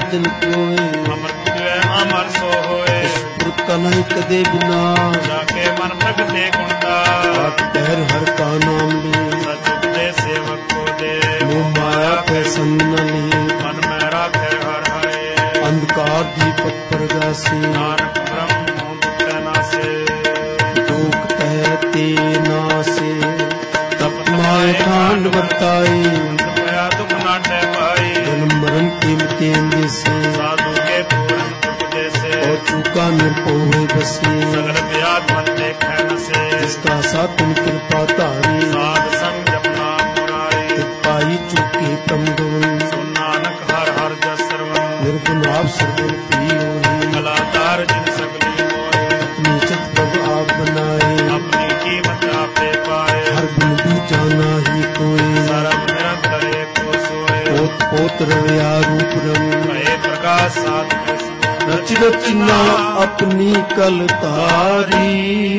ਜਨ ਕੋਏ ਅਮਰ ਪਿਐ ਅਮਰ ਸੋ ਹੋਏ ਪੁਰਖ ਕਾ ਨਹੀਂ ਕਦੇ ਬਿਨਾ ਜਾ ਕੇ ਮਨ ਪ੍ਰਗਟੇ ਗੁਣਦਾ ਆਠ ਪਹਿਰ ਹਰ ਕਾ ਨਾਮ ਲੇ ਸਚ ਉਪਦੇ ਸੇਵਕ ਕੋ ਦੇ ਮੋਹ ਮਾਇਆ ਕੈ ਸੰਗ ਨ ਲੇ ਮਨ ਮੈਂ ਰਾਖੈ ਹਰ ਹਰੇ ਅੰਧਕਾਰ ਦੀਪਕ ਪ੍ਰਗਾਸੇ ਨਾਨਕ ਬ੍ਰਹਮ ਦੁਖੈ ਨਾਸੇ ਦੁਖ ਤਹਿ ਤੇ ਨਾਸੇ ਤਪ ਮਾਇ ਠਾਂਡ ਵਰਤਾਏ ਪਿਆ ਦੁਖ ਨਾ ਟੈ ਪਾਈ ਜਨਮ ਮਰਨ ਕੀਮਤੇ ਅੰਦੇਸੇ ਸਾਧੂ ਕੇ ਪੂਰਨ ਦੁਖ ਜੈਸੇ ਔਰ ਚੂਕਾ ਨਿਰਭਉ ਬਸੇ ਸਗਲ ਵਿਆਦ ਮਨ ਦੇਖੈ ਨਸੇ ਜਿਸਕਾ ਸਾਤਨ ਕਿਰਪਾ ਧਾਰੀ ਸਾਧ ਸੰਗ ਜਪਨਾ ਮੁਰਾਰੀ ਪਾਈ ਚੁਕੇ ਪ੍ਰਮਗਵਨ ਸੋ ਨਾਨਕ ਹਰ ਹਰ ਜਸ ਸਰਵਨ ਨਿਰਗੁਣ ਆਪ ਸਰਗੁਣ ਪ੍ਰਿਯ ਕਲਾਕਾਰ ਜਿਨ ਸਗਲੀ ਮੋਹਿ ਨੀਚਤ ਪ੍ਰਭ ਆਪ ਬਣਾਏ ਆਪਣੀ ਕੀਮਤ ਆਪੇ ਪਾਏ ਹਰ ਗੁਣ ਦੀ ਜਾਣਾ ਹੀ ਕੋਈ ਸਰਬ ਨਿਰੰਤਰ ਏਕੋ ਸੋਏ ਪੋਤ ਪੋਤ ਰਵਿਆ ਰੂਪ ਰੰਗ ਭਏ ਪ੍ਰਕਾਸ਼ ਸਾਧ ਰਚ ਰਚਨਾ ਆਪਣੀ ਕਲ ਤਾਰੀ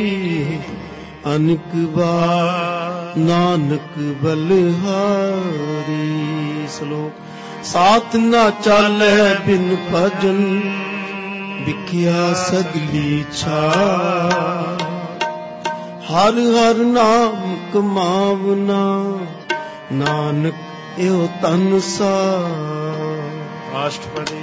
ਅਨਕ ਬਾਰ ਨਾਨਕ ਬਲਿਹਾਰੀ। ਸ਼ਲੋਕ ਸਾਥ ਨਾ ਚਾਲੈ ਬਿਨ ਭਜਨ ਵਿਖਿਆ ਸਗਲੀ ਛਾ ਹਰ ਹਰ ਨਾਮ ਕਮਾਵਨਾ ਨਾਨਕ ਇਹੋ ਤਨ ਸਾ। ਰਾਸ਼ਟਰਪਤੀ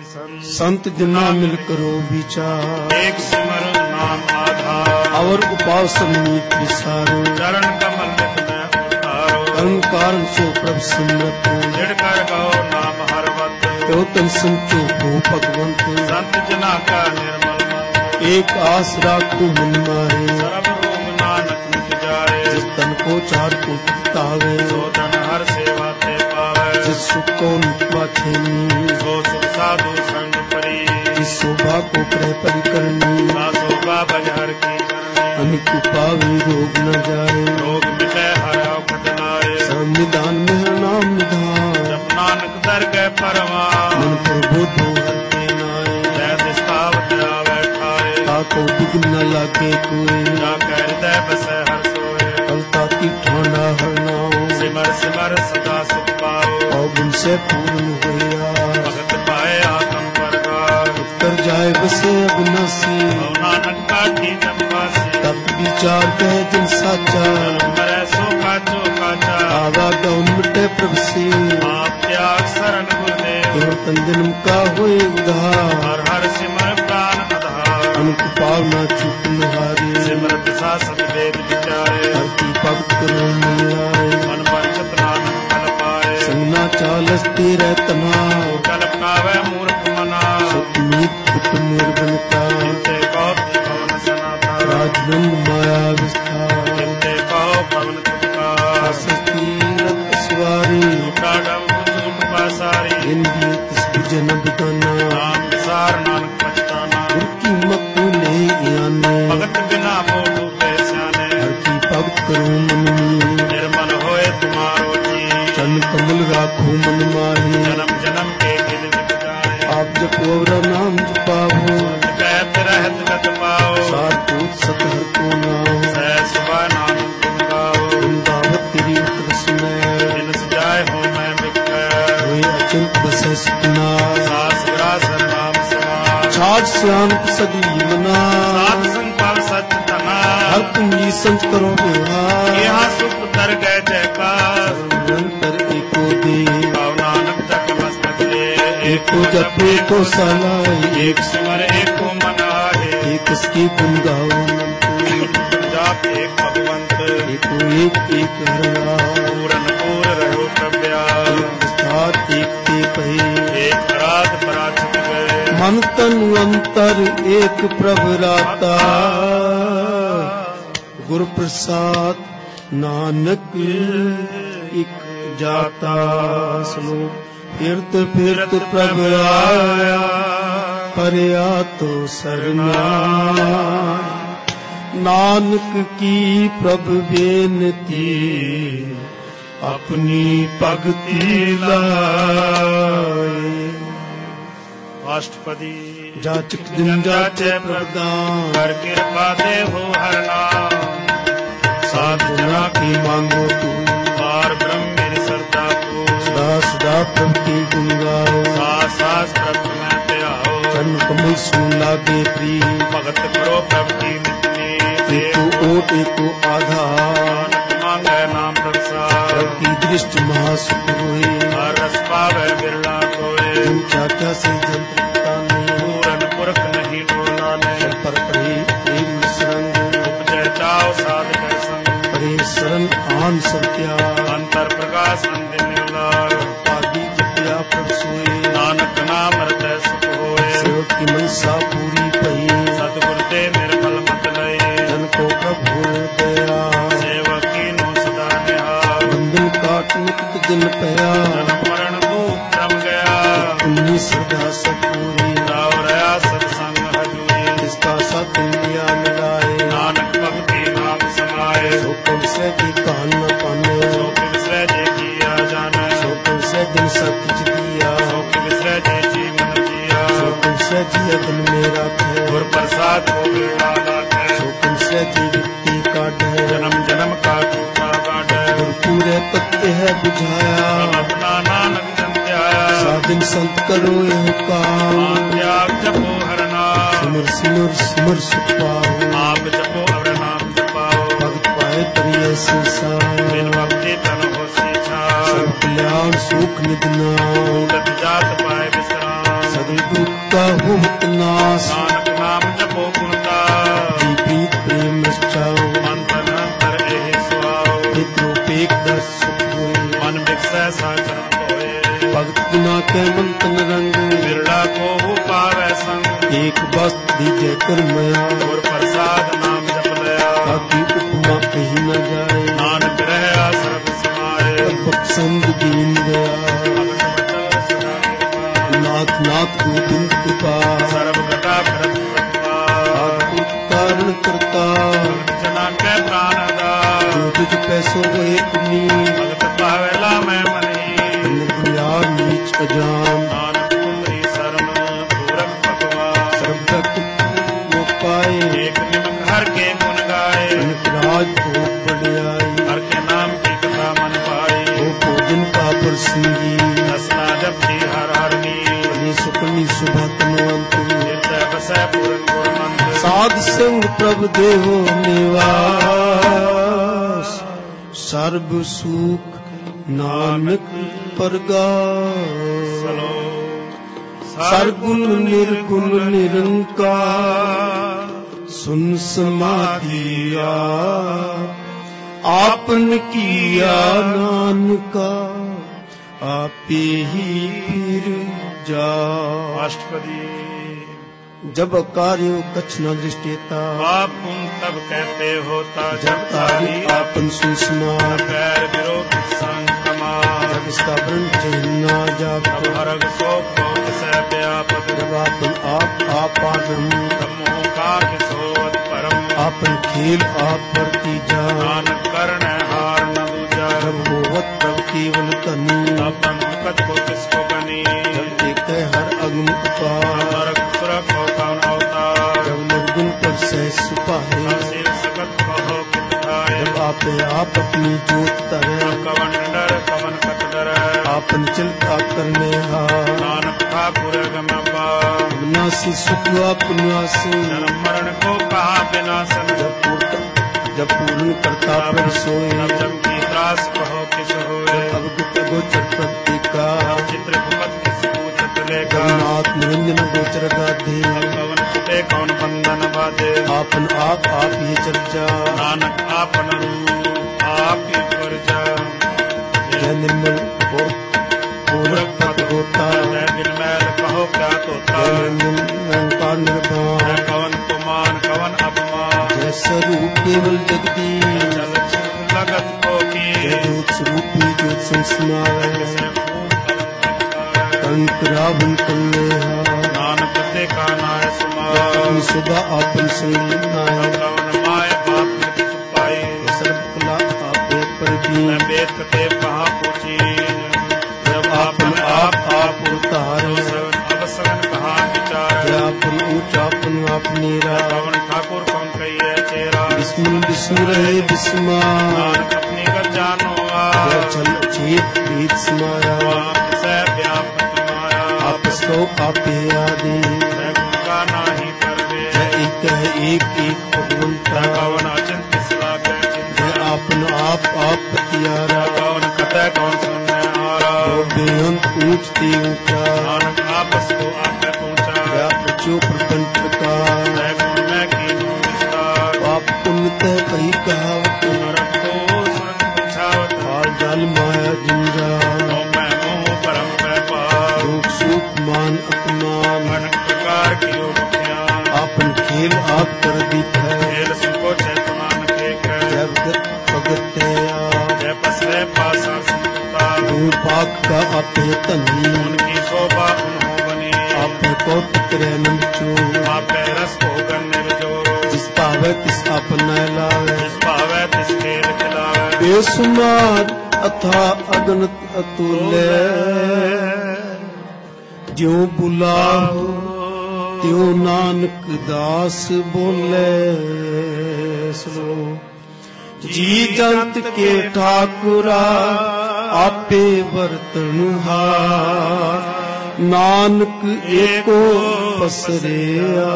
ਸੰਤ ਜਨਾ ਮਿਲ ਕਰੋ ਵਿਚਾਰ एक सिमर नाम आधार और उपासन मीत विसारो चरण कमल नित मैं उतारो कर्म कारण सो प्रभ सिमरत जिड़ कर गौ नाम हर वत यो तन संचो हो भगवंत संत जना का निर्मल मन एक आस राखो मन माहे सर्व रोग नानक मिट जाए जिस तन को चार को तावे सो तन हर सेवा ते पावे जिस सुख को नित्वा खेनी सो सुख साधु संग परी जिस शोभा को क्रह परिकरणी सा शोभा बजहर की करनी अनिक पावे रोग न जाए रोग मिटे हर औखद लाए सर्व निदान में हर नाम निधान जप नानक दर गए परवान मन प्रबोधो हर के नाए जय दिस्तावत आवे ठाए ताको बिघ्न न लागे कोई जाके हृदय बसै हर सोए कलता की ठाना हर नाम सिमर सिमर सदा सुख पाओ और उनसे पूर्ण होया भगत पाए आत्म प्रगाढ़ उत्तर जाए बसे अविनाशी औ नानक काठी जम्बासी तब विचार कहे जन साचा मरै सो काचो काचा आवा गौन मिटे प्रभ से आप त्याग शरण गुरुदेव केवल तन जन्म का होए उधार हर हर सिमर प्राण आधार अनक पावना चूक निहारी सिमरत सासत वेद विचारे हर की भक्त करो मिलाए मन पंचत नानक फल पाए संगना चालस तेरे तना कल पावे मूर्ख मना सतमीत पुत निर्गुण का चिंते कहो पवन सनाथा राजनंद माया विस्तार चिंते कहो पवन चुपका सतीरथ सवारी डाडम झूठ पासारी हिंदी तिस जन बिगाना नाम सार नानक पछताना गुर की मकुले याने भगत बिना मोटू पैसाने हर की भक्त करो मन में निर्मल होए तुम्हारो जी चरण कमल राखो मन माहे जन्म जन्म के गिल मिट जाए आप जपो और नाम जपाओ कहत रहत गत पाओ सार पूत सतहर को नाम सह सुबह नानक गुण गाओ वृंदावत तेरी उतरस में दिन सजाए हो मैं बिखर होए अचिंत बसे सपना सास ग्रास नाम समान छाछ श्याम सगली मना सात संकल्प सच तना हर कुंजी संच करो व्यवहार यहाँ सुख कर गए जयकार निरंतर एको दे भाव नानक जग मस्तक ले एको जप एको सलाए एक सिमर एक मनाहे एक इसकी गुण गाओ जाप एक भगवंत एको एक एक हरवा पूरन पूर रहो प्रभ्या एक विस्तार एक ते पहे एक अपराध पराचित गए मन तन अंतर एक प्रभु राता गुरु प्रसाद नानक एक जाता। श्लोक फिरत फिरत प्रभु आया परया तो सरना नानक की प्रभु बेनती अपनी भगति लाए। राष्ट्रपति जाचक दिन जाचे प्रदान कर कृपा दे हो हर नाम साधना की मांगो तू पार ब्रह्म मेरी श्रद्धा को सदा सदा प्रभु की गुण गाओ सास सास प्रभु मैं त्याओ चरण कमल सू लागे प्री भगत करो प्रभु की नितनी एको ओट एको आधार मांगे नाम प्रसाद प्रभु की दृष्टि महासुख होए हर रस पावे बिरला कोए जन क्या क्या से जंत्रिका ने पूरन पुरख नहीं डोला ने पर परे प्रेम निसरंग उपजय चाव साध कर संग परे शरण आन सत्या अंतर प्रकाश अंदिन निर्लाल आदि जपया प्रभु सोए नानक नाम हृदय सुख होए सेवक की मनसा पूरी पई सतगुर ते निर्मल मत लय जन को प्रभु दया सेवक की नो सदा निहाल बंधन काट नित दिन पया जन्म मरण दुख क्रम गया उन्नी श्रद्धा सब पूरी राव रया सत्संग हजूरी जिसका साथ लिया मिलाए नानक भक्ति नाम समाये सो कब से की कान न पाने सो कि विसरय जे किया जाने सो कब से दिन सब कुछ दिया सो कि विसरय जे जीवन जिया सो कब से जिया दिन मेरा थे गुर प्रसाद हो बिरला लागे सो कब से जीविती काट है जन्म जन्म का टूटा गाढ़ गुर पूरे तत्व है बुझाया अपना नानक जन ध्याया साधन संत करो यह काम मान त्याग जपो हर नाम सिमर सिमर सिमर सुख पाओ आप जपो हर नाम जपाओ भक्त पाए करिए बिन संसार भक्ति तन हो सीछा सब कल्याण सुख निधना उड़त जात पाए विश्राम सगल दुख का हो मत नाश नानक नाम जपो गुणता प्रीत प्रेम रचाओ मन तन अंतर एहि सुआओ पितरोपेक दस सुख होए मन बिकसै साचन होए भक्त बिना के मन तन रंग बिरला को हो पावै संग एक वस्त दीजे कर मया गुर प्रसाद नाम जप लया ताकि उपमा कहीं न जाए नानक रहया सर्ब समाये संग दीन दया अब समटल सदा कृपा नाथ नाथ गोविंद कृपा सर्व घटा भरत कृपा आपको कारण करता जना के प्राण दा जो तुझ पैसों को एक नी भगत पावेला मैं मनी निर्गुण्यार नीच अजान नानक कुंदरी शरण पूरक भगवान सर्वभक्त वो पाए एक निमक हर के गुण गाए अनेक राज भोग बढ़ियाई हर के नाम की कथा मन पाई वो भोजन का प्रसंगी रसना जपती हर हर नी अने सुकनी सुभा तनवंत हृदय बसै पूरन गुरमंत साध संग प्रभु देहो निवास सर्व सुख नानक परगास सलो सरगुण निर्गुण निरंकार सुन समाधिया आपन किया नानका आपे ही फिर जा अष्टपदी जब कार्य कछ न दृष्टेता पाप पुण्य तब कहते होता जब कार्य आपन सुषमा पैर विरोध संग कमा जब इसका वर्ण चिन्ह जाप तब हरग शोक बहुत सह व्यापक जब आपन आप आपादम तब मोह का किसोवत परम आपन खेल आप प्रति जा नानक कर्ण हार न दूजा जब होवत तब केवल तनी तब बंधुकत को किसको बनी जब एक हर अग्नि उपाय नरक सुरक हो कौन अवतार जब निर्गुण पर सह सुपाए तब सिर सकत कहो कित खाए जब आपे आप अपनी जोत तरे तब कवन डर कवन कत डर आपन चिंता करने हा नानक ठाकुर गम पा अविनाशी सुख अपनासी जन्म मरण को कहा विनाशन जब पूर्ण जब पूर्ण करता पर सोए तब जब की त्रास कहो किस होए अब गुप्त गोचर प्रतीका तब चित्र भुपत किस पूछत लेखा जगन्नाथ निरंजन गोचर गाधे तब कवन छुटे कौन बंधन बाधे आपन आप आप ये चर्चा नानक आपन रूप आप ही प्रजा जय निर्मल और पूरक पद होता जय निर्मैल कहो क्या तोता जय निर्मल अहंकार निर्वाण जय कवन कुमान कवन अपमान जय स्वरूप केवल जगदी चल छिन लगत को की जय ज्योत स्वरूप ही ज्योत संस्मार किसे फूल अलंकार कंक रावण कन्ने नानक ते का नाय सुमार आपन सुबह आपन संगीनाय कवन माय बाप मृत छुपाई सर्व कला आपे पर भी मैं वेद कते कहाँ पूछी जब आपन आप आप उतारे अब सगन कहाँ विचार जय आपन ऊंच आपन आप नीरा कवन ठाकुर कौन कही है चेरा विष्णु विष्णु रहे विस्मा नानक अपनी कर जानो आ जय चल चेत भेद समाया सै व्यापत माया आपस को आपे आदि का नाही परवे एक है एक एक भगवंता कौन अचिंत सलाके जय आपन आप आप पतियारा कौन कतै कौन सुनने हारा बेअंत ऊंच ते ऊंचा नानक आपस को आपे पहुंचा व्यापचो प्रपंच का मैं गुण मैं कीनू विस्तार पाप पुण्य तय कही कहावत नरक को सुरत पूछावत हाल जाल माया जिंजा मोह मैं मोह परम व्यापार लोक सूख मान अपमान अनेक प्रकार की योगियां आपन खेल आप कर दीप है खेल संकोच है तुमान के कर जब भगत जय पसरे पासा संता दूर पाक का आपे तनी उनकी शोभा उन्हों बनी आपे कौतुक नंद चो आपे रस भोगन निर्जो जिस पावे तिस अपना लावे जिस भावे तिस खेल खिलावे बेसुमार अथा अगणित अतुल्य ज्यों बुलाओ त्यों नानक दास बोले सुनो जी जंत के ठाकुरा आपे बरतन हार नानक एको पसरिया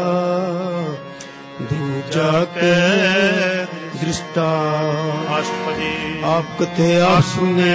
दूजा के दृष्टा अष्टपदी आप कथे आप सुने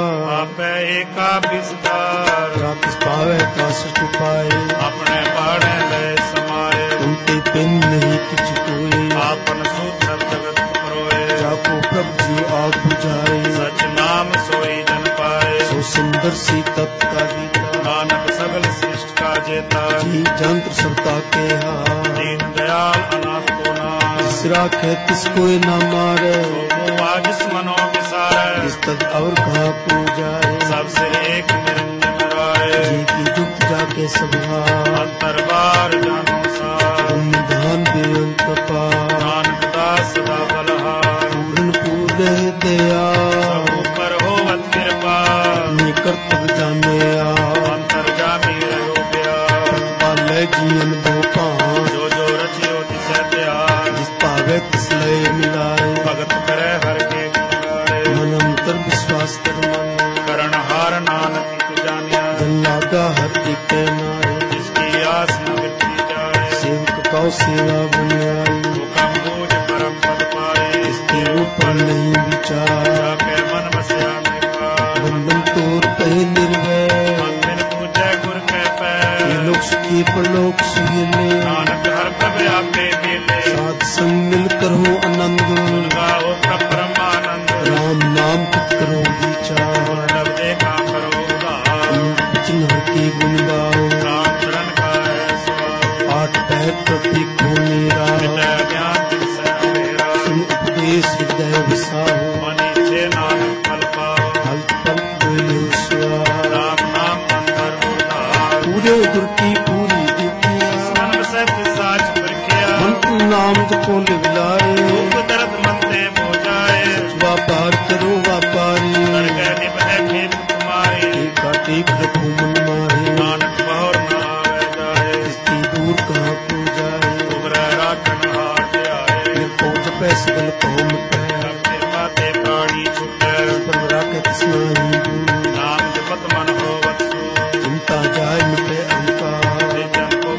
आप एका विस्तार रात पावे तास छुपाए अपने बाड़े ले समारे उनके पिन नहीं किछ कोई आपन सूत्र जगत परोए जाको प्रभु जी आप बुझाए सच नाम सोई जन पाए सो सुंदर सी तत्व का गीता नानक सगल सृष्टि का जेता जी जंत्र सबता के हा दीन दयाल अनाथ को नाम जिस राखे तिस कोई न मारे वो जिस मनो विसारे जिस तद और कहाँ पूजाए सबसे एक निरंजन राय जी की जुट जाके सभा अंतरबार जानो सार निधान बेअंत पार नानक दास सदा बलहार पूर्ण पूर्ण दया सब ऊपर होवत कृपा अपने कर्तव्य जाने आ अंतर जामी रहो प्यार पाले जीवन भोपान जो जो रचियो तिसे त्याग जिस पावे तिस लय मिलाए भगत करे हर के गुण गाए मन अंतर विश्वास कर मन करण हार नानक तु जानिया जन लागा हर एक नारे जिसकी आस न मिटती जाए सेवक कौ सेवा बुनियाई हुकम बूझ परम पद पाए इसके ऊपर नहीं विचार जाके मन बसया में पार बंधन तोर कहे निर्भय मन बिन पूजे गुर के ये पैर लोग सुखी परलोक सुहेले नानक हर प्रभ आपे मिले साथ संग मिलकर हो आनंद गाओ प्रभ परमानंद राम नाम तक करो विचार दुर्लभ देखा करो उदार चिन्ह के गुण गाओ राम चरण का है स्वार आठ पैर प्रतीक हो मेरा हृदय ज्ञान तिसै मेरा सुन उपदेश हृदय विसाहो मनी छे नानक फल पाओ हल पल बोले स्वार राम नाम अंतर उदार पूरे गुर की पूरी दुखिया मन सत्य साच प्रख्या मन नाम जपो लिवलाए दुख दर्द मन ते मोजाए व्यापार करो व्यापारी कर गए निभे खेत तुम्हारी टीका टेक रखो मन मारे नानक बहुर न आवे जाए इसकी दूर कहाँ को जाए उबरा राखन हाथ आए फिर पहुँच पैसे गल कौम पे सब कृपा ते प्राणी छुटे पर राखे तस्ना ही नाम जपत मन होवत सो चिंता जाए मिटे अहंकार ते जन को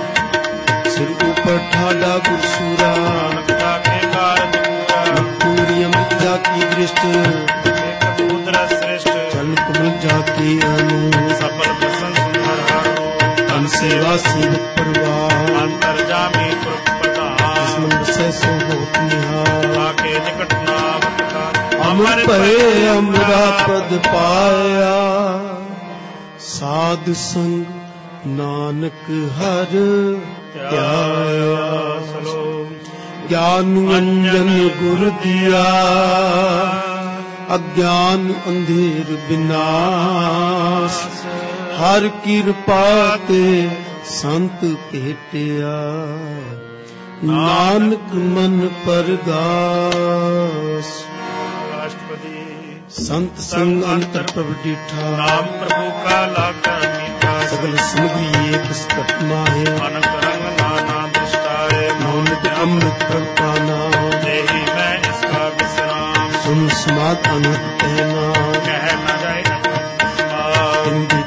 बन सिर ऊपर ठाडा गुरसूरा नानक जाके कारज पूरा पूरी अमृता की दृष्टि एक दूसरा श्रेष्ठ चल कुमल जाके अनु सफल प्रसन्न सुंदर हारो तन सेवा सेवक परवार अंतर जामी प्रदान मन से सो होत निहार ताके निकट नामत का अमर पए अमरा पद पाया साध संग नानक हर त्याया सलो ज्ञान अंजन गुर दिया अज्ञान अंधेर विनाश हर कृपा ते संत भेटिया नानक मन परगास राष्ट्रपति संत संग अंतर प्रभ डिठा नाम प्रभु का लाकर मीठा सगल समग्री एक सत माहे अनंत रंग नाना दृष्टाए मौलिक अमृत प्रभ का नाम देही मैं इसका विश्राम सुन समात अनंत कहना कह न जाए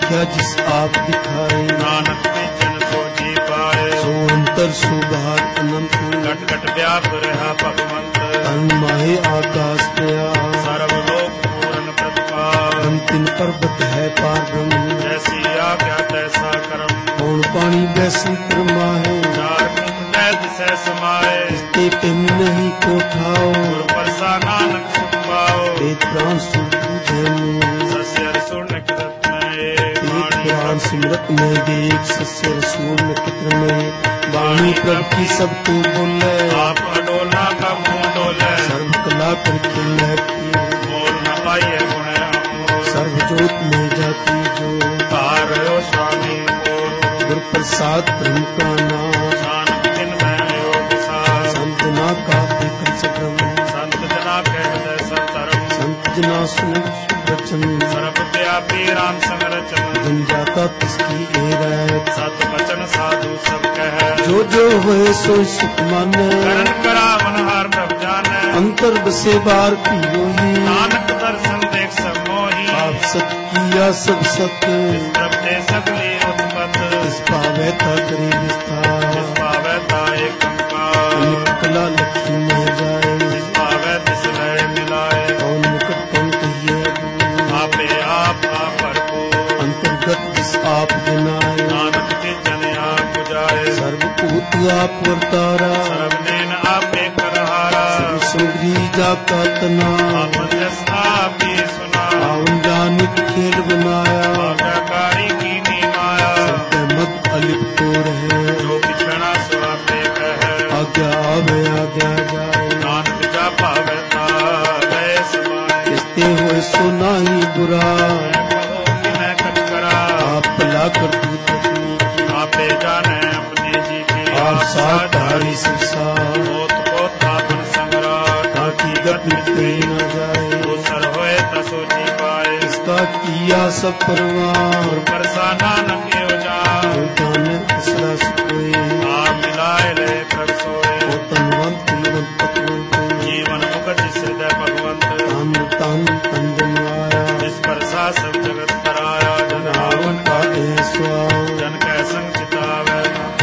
मिथ्या जिस आप दिखाए, नानक बेचन सो जी पाए। सो अंतर सो बाहर अनंत, घट घट व्याप रहा भगवंत। तन माहे आकाश दया, सर्व लोक पूर्ण प्रतिपाल। अंतिम पर्वत है पार ब्रह्म, जैसी आज्ञा तैसा करम। कौन पानी वैसी माहे, चार कुंड दिशा समाए। ते पिन नहीं को ठाओ, गुर परसा नानक सुख पाओ। वेद प्राण सुख जैन, सस्य रसुन कृत में वेद वाणी प्राण सिमरत में देख, सस्य रसूल में कित्र में वाणी प्रभु की सब तू बोले। आप अडोला का मुंह डोले। सर्व कला करके महकी, बोल न पाइए गुण अमोल। सर्व जोत में जाती जो, पार हो स्वामी बोल। गुर प्रसाद ब्रह्म का नाम, नानक दिन में योग सार। संत जना का विकल सक्रम, संत जना के हृदय संतरम। संत जना सुन वचन, सर्व व्यापी राम संग रचन। जन जाता तिसकी ए राय, सत वचन साधु सब कह। जो जो होए सो सुख माने, करण करावन हार प्रभ जाने। अंतर बसे बार पियो ही, नानक दर्शन देख सब मोही। आप सत किया सब सत, प्रभ ते सगली उत्पत। इस पावे ता करे जिस विस्तार, पावे ता एक कंकार। अनेक कला लक्ष्मी में जाए, जिस पावे तिस लय मिलाए। कौन मुकुट कौन कहिए दूर, आपे आप आप भरपूर। अंतर्गत जिस आप जनाए, नानक के जन आप बुझाए। सर्वभूत आप वर्तारा, सर्वनेन आपे करहारा। सुग्री जाका तना, आपन जस आप ही सुना। पावन जानिक खेल बनाया, आज्ञाकारी की नी माया। सत्य मत अलिप्त तो रहे, जो किछना सो आपे कह। आज्ञा आवे आज्ञा जाए, नानक जा पावे ता गए समाए। इसते होए सो नाही बुरा, कहो कि मैं कट करा। आप भला कर दूत अपनी की, आपे जाने अपने जी की। आप साथ धारी संसार, होत को थापन संग्राम। ताकि गत मिटे न जाए, दूसर होए त सोची पाए। इसका किया सब परवाह, परसा नानक यो जा। जो जाने असरा सुकोए, आप मिलाए ले प्रभ सोए। वो तनवंत तिलवंत पतवंत, जीवन मुक्त हृदय भगवंत। तान तान तंजन आया, जिस परसा सब जगत कराया। जन आवन पाए स्वाम, जन कै संग चितावे।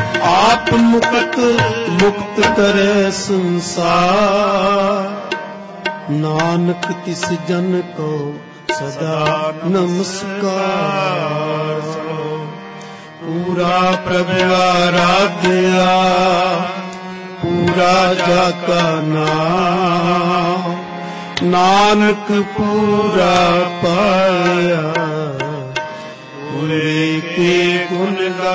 आप मुक्त मुक्त करे संसार, नानक तिस जन को सदा नमस्कार। पूरा प्रभु आराध्या, पूरा जाका नाम, नानक पूरा पाया, पूरे के गुण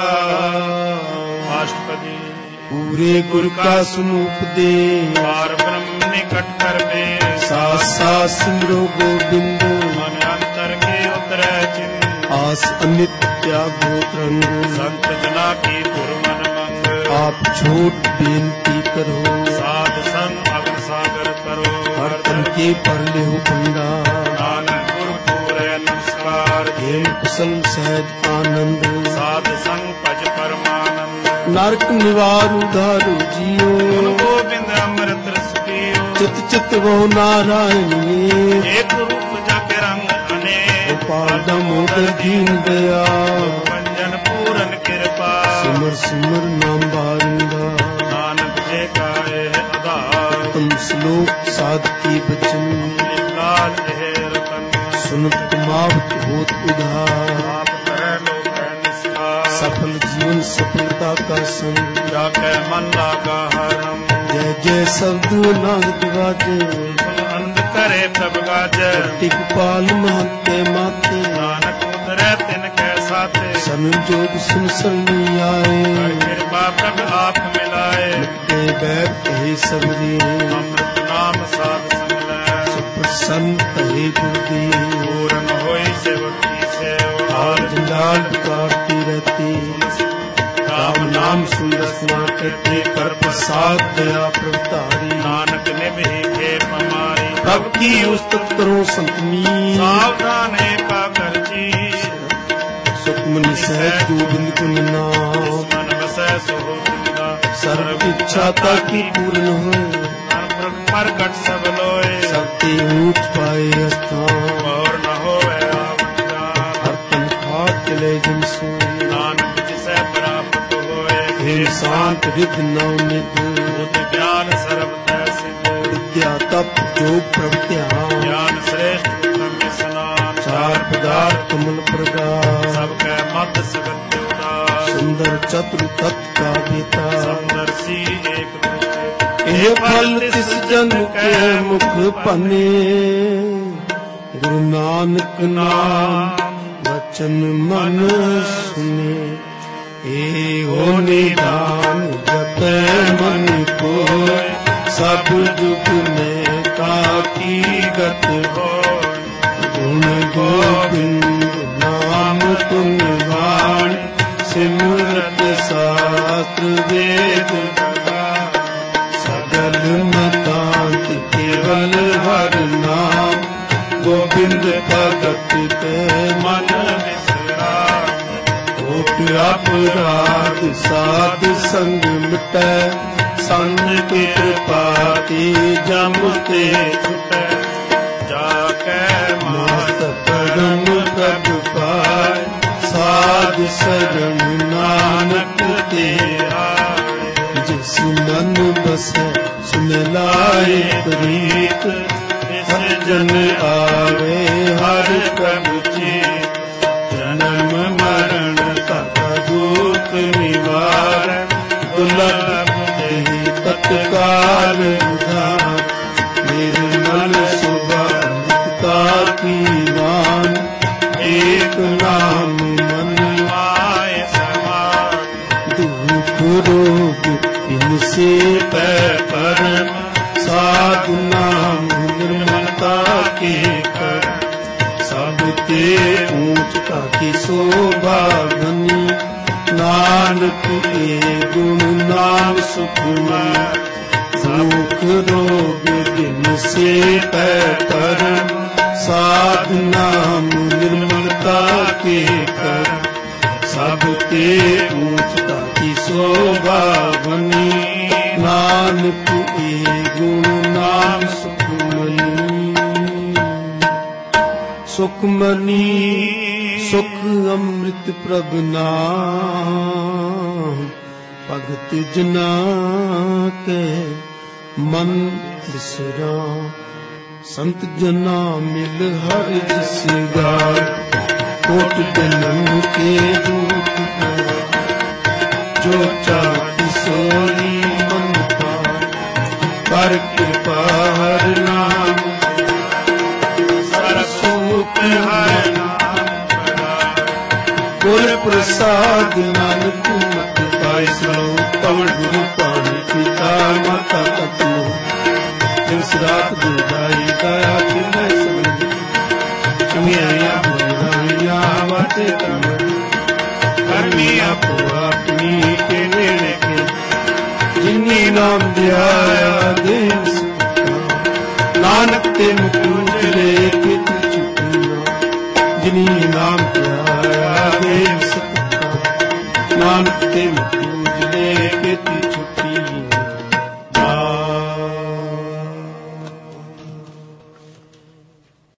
गाओ। अष्टपदी पूरे गुर का सुनूप दे, पार ब्रह्म निकट कर में। सास सास सिमरो गोविंद, मन अंतर के उतरे चिन्ह। आस अनित त्यागो रंग, संत जना की पुरमन मंग। आप छोट बेनती करो, साध संग अग्र सागर करो। हर तन के पर लेहु पंडा, नानक गुरु पूरे नमस्कार। हेम कुशल सहज आनंद, साध संग भज परमानंद। नरक निवार उधारो जियो, गुरु गोविंद अमृत रस पियो। चित चित वो नारायण, एक रूप जग रंग अनेक। गोपाल दामोदर दीन दया, भंजन पूरन कृपा। सिमर सिमर नाम बारिंदा, नानक जे का यह आधार। तुम श्लोक साध के बचन, लाल यह रतन। सुनत मावत होत उधार, आप करे लोग निस्तार। सफल जीवन सफलता का संग, जाके मन लागा हरम। जय जय शब्द नाद बाजे, अंध करे प्रभ गाजे। टिकपाल महत्ते माते, नानक उतरे तिन के साथे। सन जोग सुन सरनी आए, कर कृपा प्रभ आप मिलाए। मुक्ते बैठ कहे सबरे, अमृत नाम साध संग ले। सुप्रसन्न कहे गुरुदेव, पूरन होई सेवक की सेवा। हाल जंजाल पुकारती रहती, राम नाम सुंदर स्मरण करते, कर प्रसाद दया प्रभुतारी। नानक ने भी खेप हमारी। प्रभ की उस्तत करो संतनी, सावधान एका करची। सुखमनि सहज गोविंद गुण नाम, मन बसै सो जिंदा। सर्व इच्छा ताकि पूर्ण होए, प्रकट सब लोए। सबते ऊंच पाए स्थान, और न होवे आप जान। हर तन खात ले ਰਿਧ ਨਉ ਨਿਧ ਬੁੱਧ ਗਿਆਨ ਸਰਬ ਤੈ ਸਿਧ ਵਿਦਿਆ ਤਪ ਜੋਗ ਪ੍ਰਭ ਧਿਆਨ ਗਿਆਨ ਸ੍ਰੇਸ਼ਟ ਉਤਮ ਇਸਨਾਨ ਚਾਰ ਪਦਾਰਥ ਕਮਲ ਪ੍ਰਗਾਸ ਸਭ ਕੈ ਮਤ ਸਗਤ ਉਦਾਸ ਸੁੰਦਰ ਚਤੁਰ ਤਤ ਕਾ ਬੀਤਾ ਸੁੰਦਰ ਸੀ ਏਕ ਦ੍ਰਿਸ਼ਟਿ ਇਹ ਫਲ ਤਿਸ ਜਨ ਕੇ ਮੁਖ ਭਨੇ ਗੁਰੂ ਨਾਨਕ ਨਾਮ ਵਚਨ ਮਨ ਸੁਨੇ ਏਹੋ ਨਿਦਾਨ ਜਪੈ ਮਨ ਕੋਇ ਸਭ ਜੁਗ ਮੈਂ ਕਾਕੀ ਗਤ ਹੋਇ ਗੁਣ ਗੋਬਿੰਦ ਨਾਮ ਤੁਮ ਬਾਣੀ ਸਿਮਰਤ ਸਾਸਤ੍ਰ ਵੇਦ ਸਗਲ ਮਤਾਂਤ ਕੇਵਲ ਹਰ ਨਾਮ ਗੋਬਿੰਦ ਭਗਤ ਤੇ ਮਨ ਵਿਸਰਾਮ ਕੋਟ ਅਪਰਾਧ ਸਾਧ ਸੰਗ ਮਿਟੈ ਸੰਤ ਕਿਰਪਾ ਕੀ ਜਮ ਤੇ ਛੁਟੈ ਜਾ ਕੈ ਮਾਤ ਪਰਮ ਪ੍ਰਭ ਪਾਇ ਸਾਧ ਸਰਨ ਨਾਨਕ ਤੇ ਆਏ ਜਿਸ ਮਨ ਬਸੈ ਸੁਨ ਲਾਇ ਪ੍ਰੀਤ ਇਸ ਜਨ ਆਵੇ ਹਰ ਪ੍ਰਭ ਚੀਤ ਜਨਮ ਮਰਨ ਤਤ ਦੁਖ ਨਿਵਾਰੈ ਦੁਲਭ ਦੇਹੀ ਤਤਕਾਲ ਉਧਾਰ ਨਿਰਮਲ ਸੁਭਾ ਨਿਤਤਾ ਕੀ ਨਾਮ ਏਕ ਨਾਮ ਮਨ ਮਾਇ ਸਮਾਨ ਦੁਖ ਰੋਗ ਬਿਨ ਸੇ ਪੈ ਪਰਮ ਸਾਧੁ ਨਾਮ ਨਿਰਮਲਤਾ ਕੇ ਕਰ ਸਭ ਤੇ ਊਚ ਕਾਕੀ ਸੋਭਾ ਬਨੀ ਨਾਨਕ ਏ ਗੁਣ ਨਾਮ ਸੁਖ ਮਨ ਦੁਖ ਰੋਗ ਬਿਨ ਸੇ ਪੈ ਪਰਮ ਸਾਧੁ ਨਾਮ ਨਿਰਮਲਤਾ ਕੇ ਕਰ ਸਭ ਤੇ ਊਚ ਕਾਕੀ ਸੋਭਾ ਬਨੀ ਨਾਨਕ ਏ ਗੁਣ ਨਾਮ ਸੁਖ ਮਨੀ ਸੁਖ ਮਨੀ ਸੁਖ ਅੰਮ੍ਰਿਤ ਪ੍ਰਭ ਨਾਮ ਭਗਤ ਜਨਾ ਕੇ ਮਨ ਵਿਸਰਾ ਸੰਤ ਜਨਾ ਮਿਲ ਹਰ ਜਿਸ ਗਾਰ ਕੋਟ ਜਨਮ ਕੇ ਦੁਖ ਜੋ ਚਾਹਤ ਸੋਈ ਮਨ ਪਾਰ ਕਰ ਕਿਰਪਾ ਹਰ ਨਾਮ ਸਰਸੂਤ ਹਰ ਨਾਮ ਗੁਰ ਪ੍ਰਸਾਦ ਨਾਨਕ ਮਤ ਪਾਇ ਸੋ ਪਵਨ ਗੁਰੂ ਪਾਣੀ ਪਿਤਾ ਮਾਤਾ ਤਤੋ ਜਿਸ ਰਾਤ ਦੁਦਾਈ ਦਇਆ ਕਿਨੈ ਸਮਝ ਚੁਮਿਆ ਬੁਝਾਈਆ ਵਾਤੇ ਕਰ ਕਰਮੀ ਆਪੋ ਆਪਣੀ ਕੇ ਨੇੜੇ ਕੇ ਜਿਨੀ ਨਾਮ ਧਿਆਇਆ ਦੇਸ ਨਾਨਕ ਤੇ ਮੁਕਤ